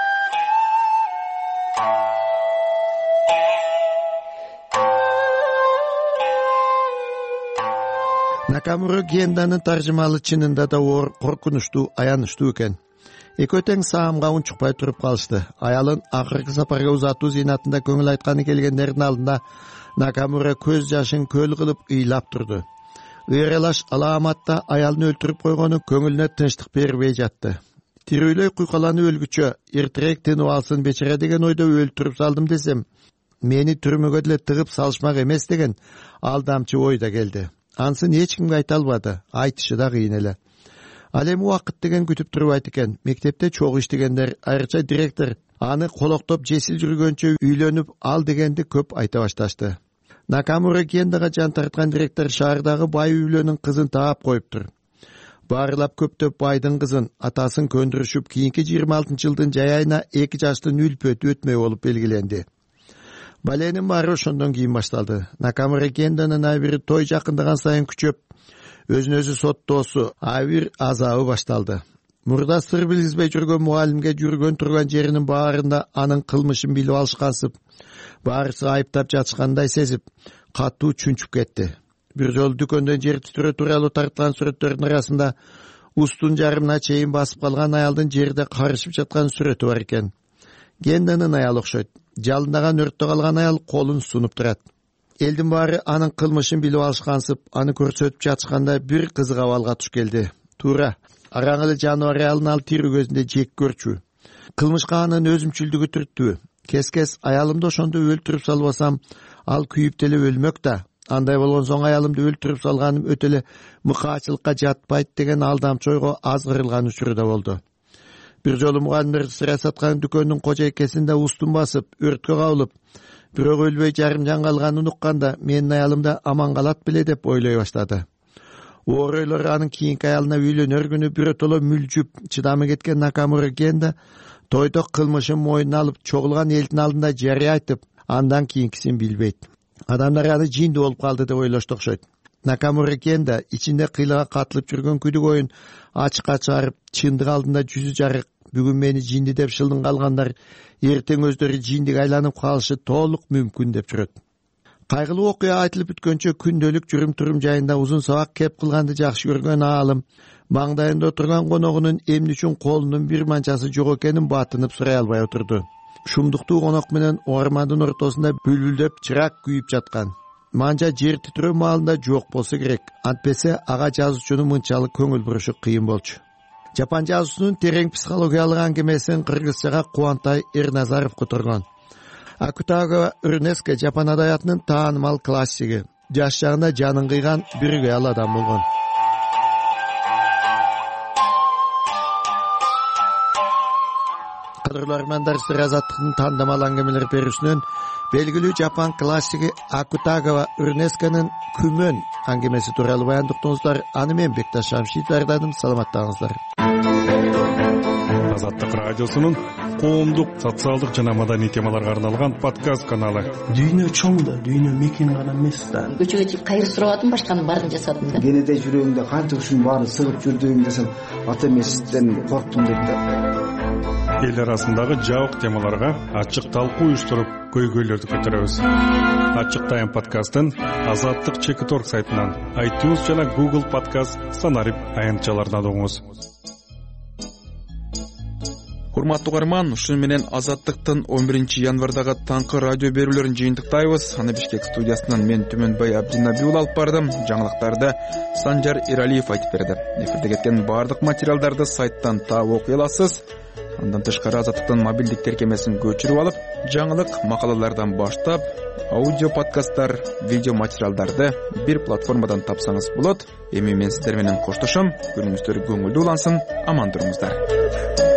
Накамура Генданын таржымалы чынында да оор, коркунучтуу, аянычтуу экен. Экөө тең саамга унчукпай туруп калышты. Аялын акыркы сапарга узатуу зыйнатында көңүл айтканы келгендердин алдында Накамура көз жашын көл кылып ыйлап турду. Ыйралаш алааматта аялын өлтүрүп койгону көңүлүнө тынчтык бербей жатты. Тирүүлөй куйкаланып өлгүчө эртерээк тынып алсын бечара деген ойдо өлтүрүп салдым десем, мени түрмөгө деле тыгып салышмак эмес деген алдамчы ой да келди. Ансын эч кимге айта албады, айтышы да кыйын эле. Ал эми убакыт деген күтүп турбайт экен. Мектепте чогуу иштегендер, айрыкча директор аны колоктоп жесил жүргөнчө үйлөнүп ал дегенди көп айта башташты. Накамура Гендага жан тарткан директор шаардагы бай үйлөнүн кызын таап коюптур. Баарылап көптөп байдын кызын, атасын көндүрүшүп, кийинки 26-жылдын жай айына 2 жаштын үлпөтү өтмөй болуп белгиленди. Баленин баары ошондон кийин башталды. Накамура Генданын абири той жакындаган сайын күчөп, өзүн өзү соттоосу, абир азабы башталды. Мурда сыр билгизбей жүргөн мугалимге жүргөн турган жеринин баарында анын кылмышын билип алышкансып, баарысы айыптап жатышкандай сезип, катуу чүнчүп кетти. Бир жолу дүкөндөн жер титирөө тууралуу тарткан сүрөттөрдүн арасында устун жарымына чейин басып калган аялдын жерде карышып жаткан сүрөтү бар экен. Генданын аялы окшойт. Жалындаган өрттө калган аял колун сунуп турат. Элдин баары анын кылмышын билип алышкансып, аны көрсөтүп жатышканда бир кызык абалга туш келди. Туура, араң эле жаныбар аялын ал тирүү көзүндө жек көрчү. Кылмышка анын өзүмчүлдүгү түрттү. Кескес аялымды ошондо өлтүрүп салбасам, ал күйүп деле өлмөк да. Андай болгон соң аялымды өлтүрүп салганым өтө эле мыкаачылыкка жатпайт деген алдамчы ойго аз кырылган учуру да болду. Бир жолу мугалимдер сыра саткан дүкөндүн кожойкесинде устун басып, өрткө кабылып, бирок өлбөй жарым жан калганын укканда, менин аялым да аман калат беле деп ойлой баштады. Оор ойлор анын кийинки аялына үйлөнөр күнү биротоло мүлжүп, чыдамы кеткен Накамура Генда тойдо кылмышын мойнуна алып, чогулган элдин алдында жарыя айтып, андан кийинкисин билбейт. Адамдар аны жинди болуп калды деп ойлошту окшойт. Накамура Генда ичинде кыйлыга катылып жүргөн күдүк оюн ачыкка чыгарып, чындык алдында жүзү жарык, бүгүн мени жинди деп шылдың калгандар эртең өздөрү жиндиге айланып калышы толук мүмкүн деп жүрөт. Кайгылуу окуя айтылып бүткөнчө күндөлүк жүрүм-турум жайында узун сабак кеп кылганды жакшы көргөн аалым маңдайында отурган коногунун эмне үчүн колунун бир манчасы жок экенин батынып сурай албай отурду. Шумдуктуу конок менен ормандын ортосунда бүлбүлдөп чырак күйүп жаткан. Манча жер титирөө маалында жок болсо керек. Антпесе ага жазуучунун мынчалык көңүл бурушу кыйын болчу. Жапан жазуусунун терең психологиялык аңгемесин кыргызчага Кубантай Эрназаров которгон. Акутагава Урнеска жапан адабиятынын таанымал классиги. Жаш жагында жанын кыйган бир кыял адам болгон. Кадырлуу армандар, Сыр азаттыктын тандамал аңгемелер берүүсүнөн белгилүү жапан классиги Акутагава Урнесканын Күмөн аңгемеси тууралуу баяндыктыңыздар. Аны мен Бекташ Шамшиев даярдадым. Саламаттаңыздар. Азаттык радиосунун коомдук, социалдык жана маданий темаларга арналган подкаст каналы. Дүйнө чоң да, дүйнө мекен гана эмес да. Көчөгө чыгып кайыр сурабадым, башканын баарын жасадым да. Кенеде жүрөгүмдө канча ушунун баарын сыгып жүрдүм десем, ата эместен корктум дейт да. эл арасындагы жабык темаларга ачык талкуу уюштуруп көйгөйлөрдү көтөрөбүз. Ачык тайм подкастын Азаттык Чекит.org сайтынан, iTunes жана Google Podcast санарип аянтчаларынан угуңуз. Урматтуу угарман, ушун менен Азаттыктын 11 январдагы таңкы радио берүүлөрүн жыйынтыктайбыз. Аны Бишкек студиясынан мен Түмөнбай Абдинабиул алып бардым. Жаңылыктарды Санжар Иралиев айтып берди. Эфирде кеткен бардык материалдарды сайттан таап окуй аласыз. Андан тышкары Азаттыктын мобилдик тиркемесин көчүрүп алып, жаңылык макалалардан баштап, аудио подкасттар, видео материалдарды бир платформадан тапсаңыз болот. Эми мен сиздер менен коштошом. Күнүңүздөр көңүлдүү улансын, аман туруңуздар.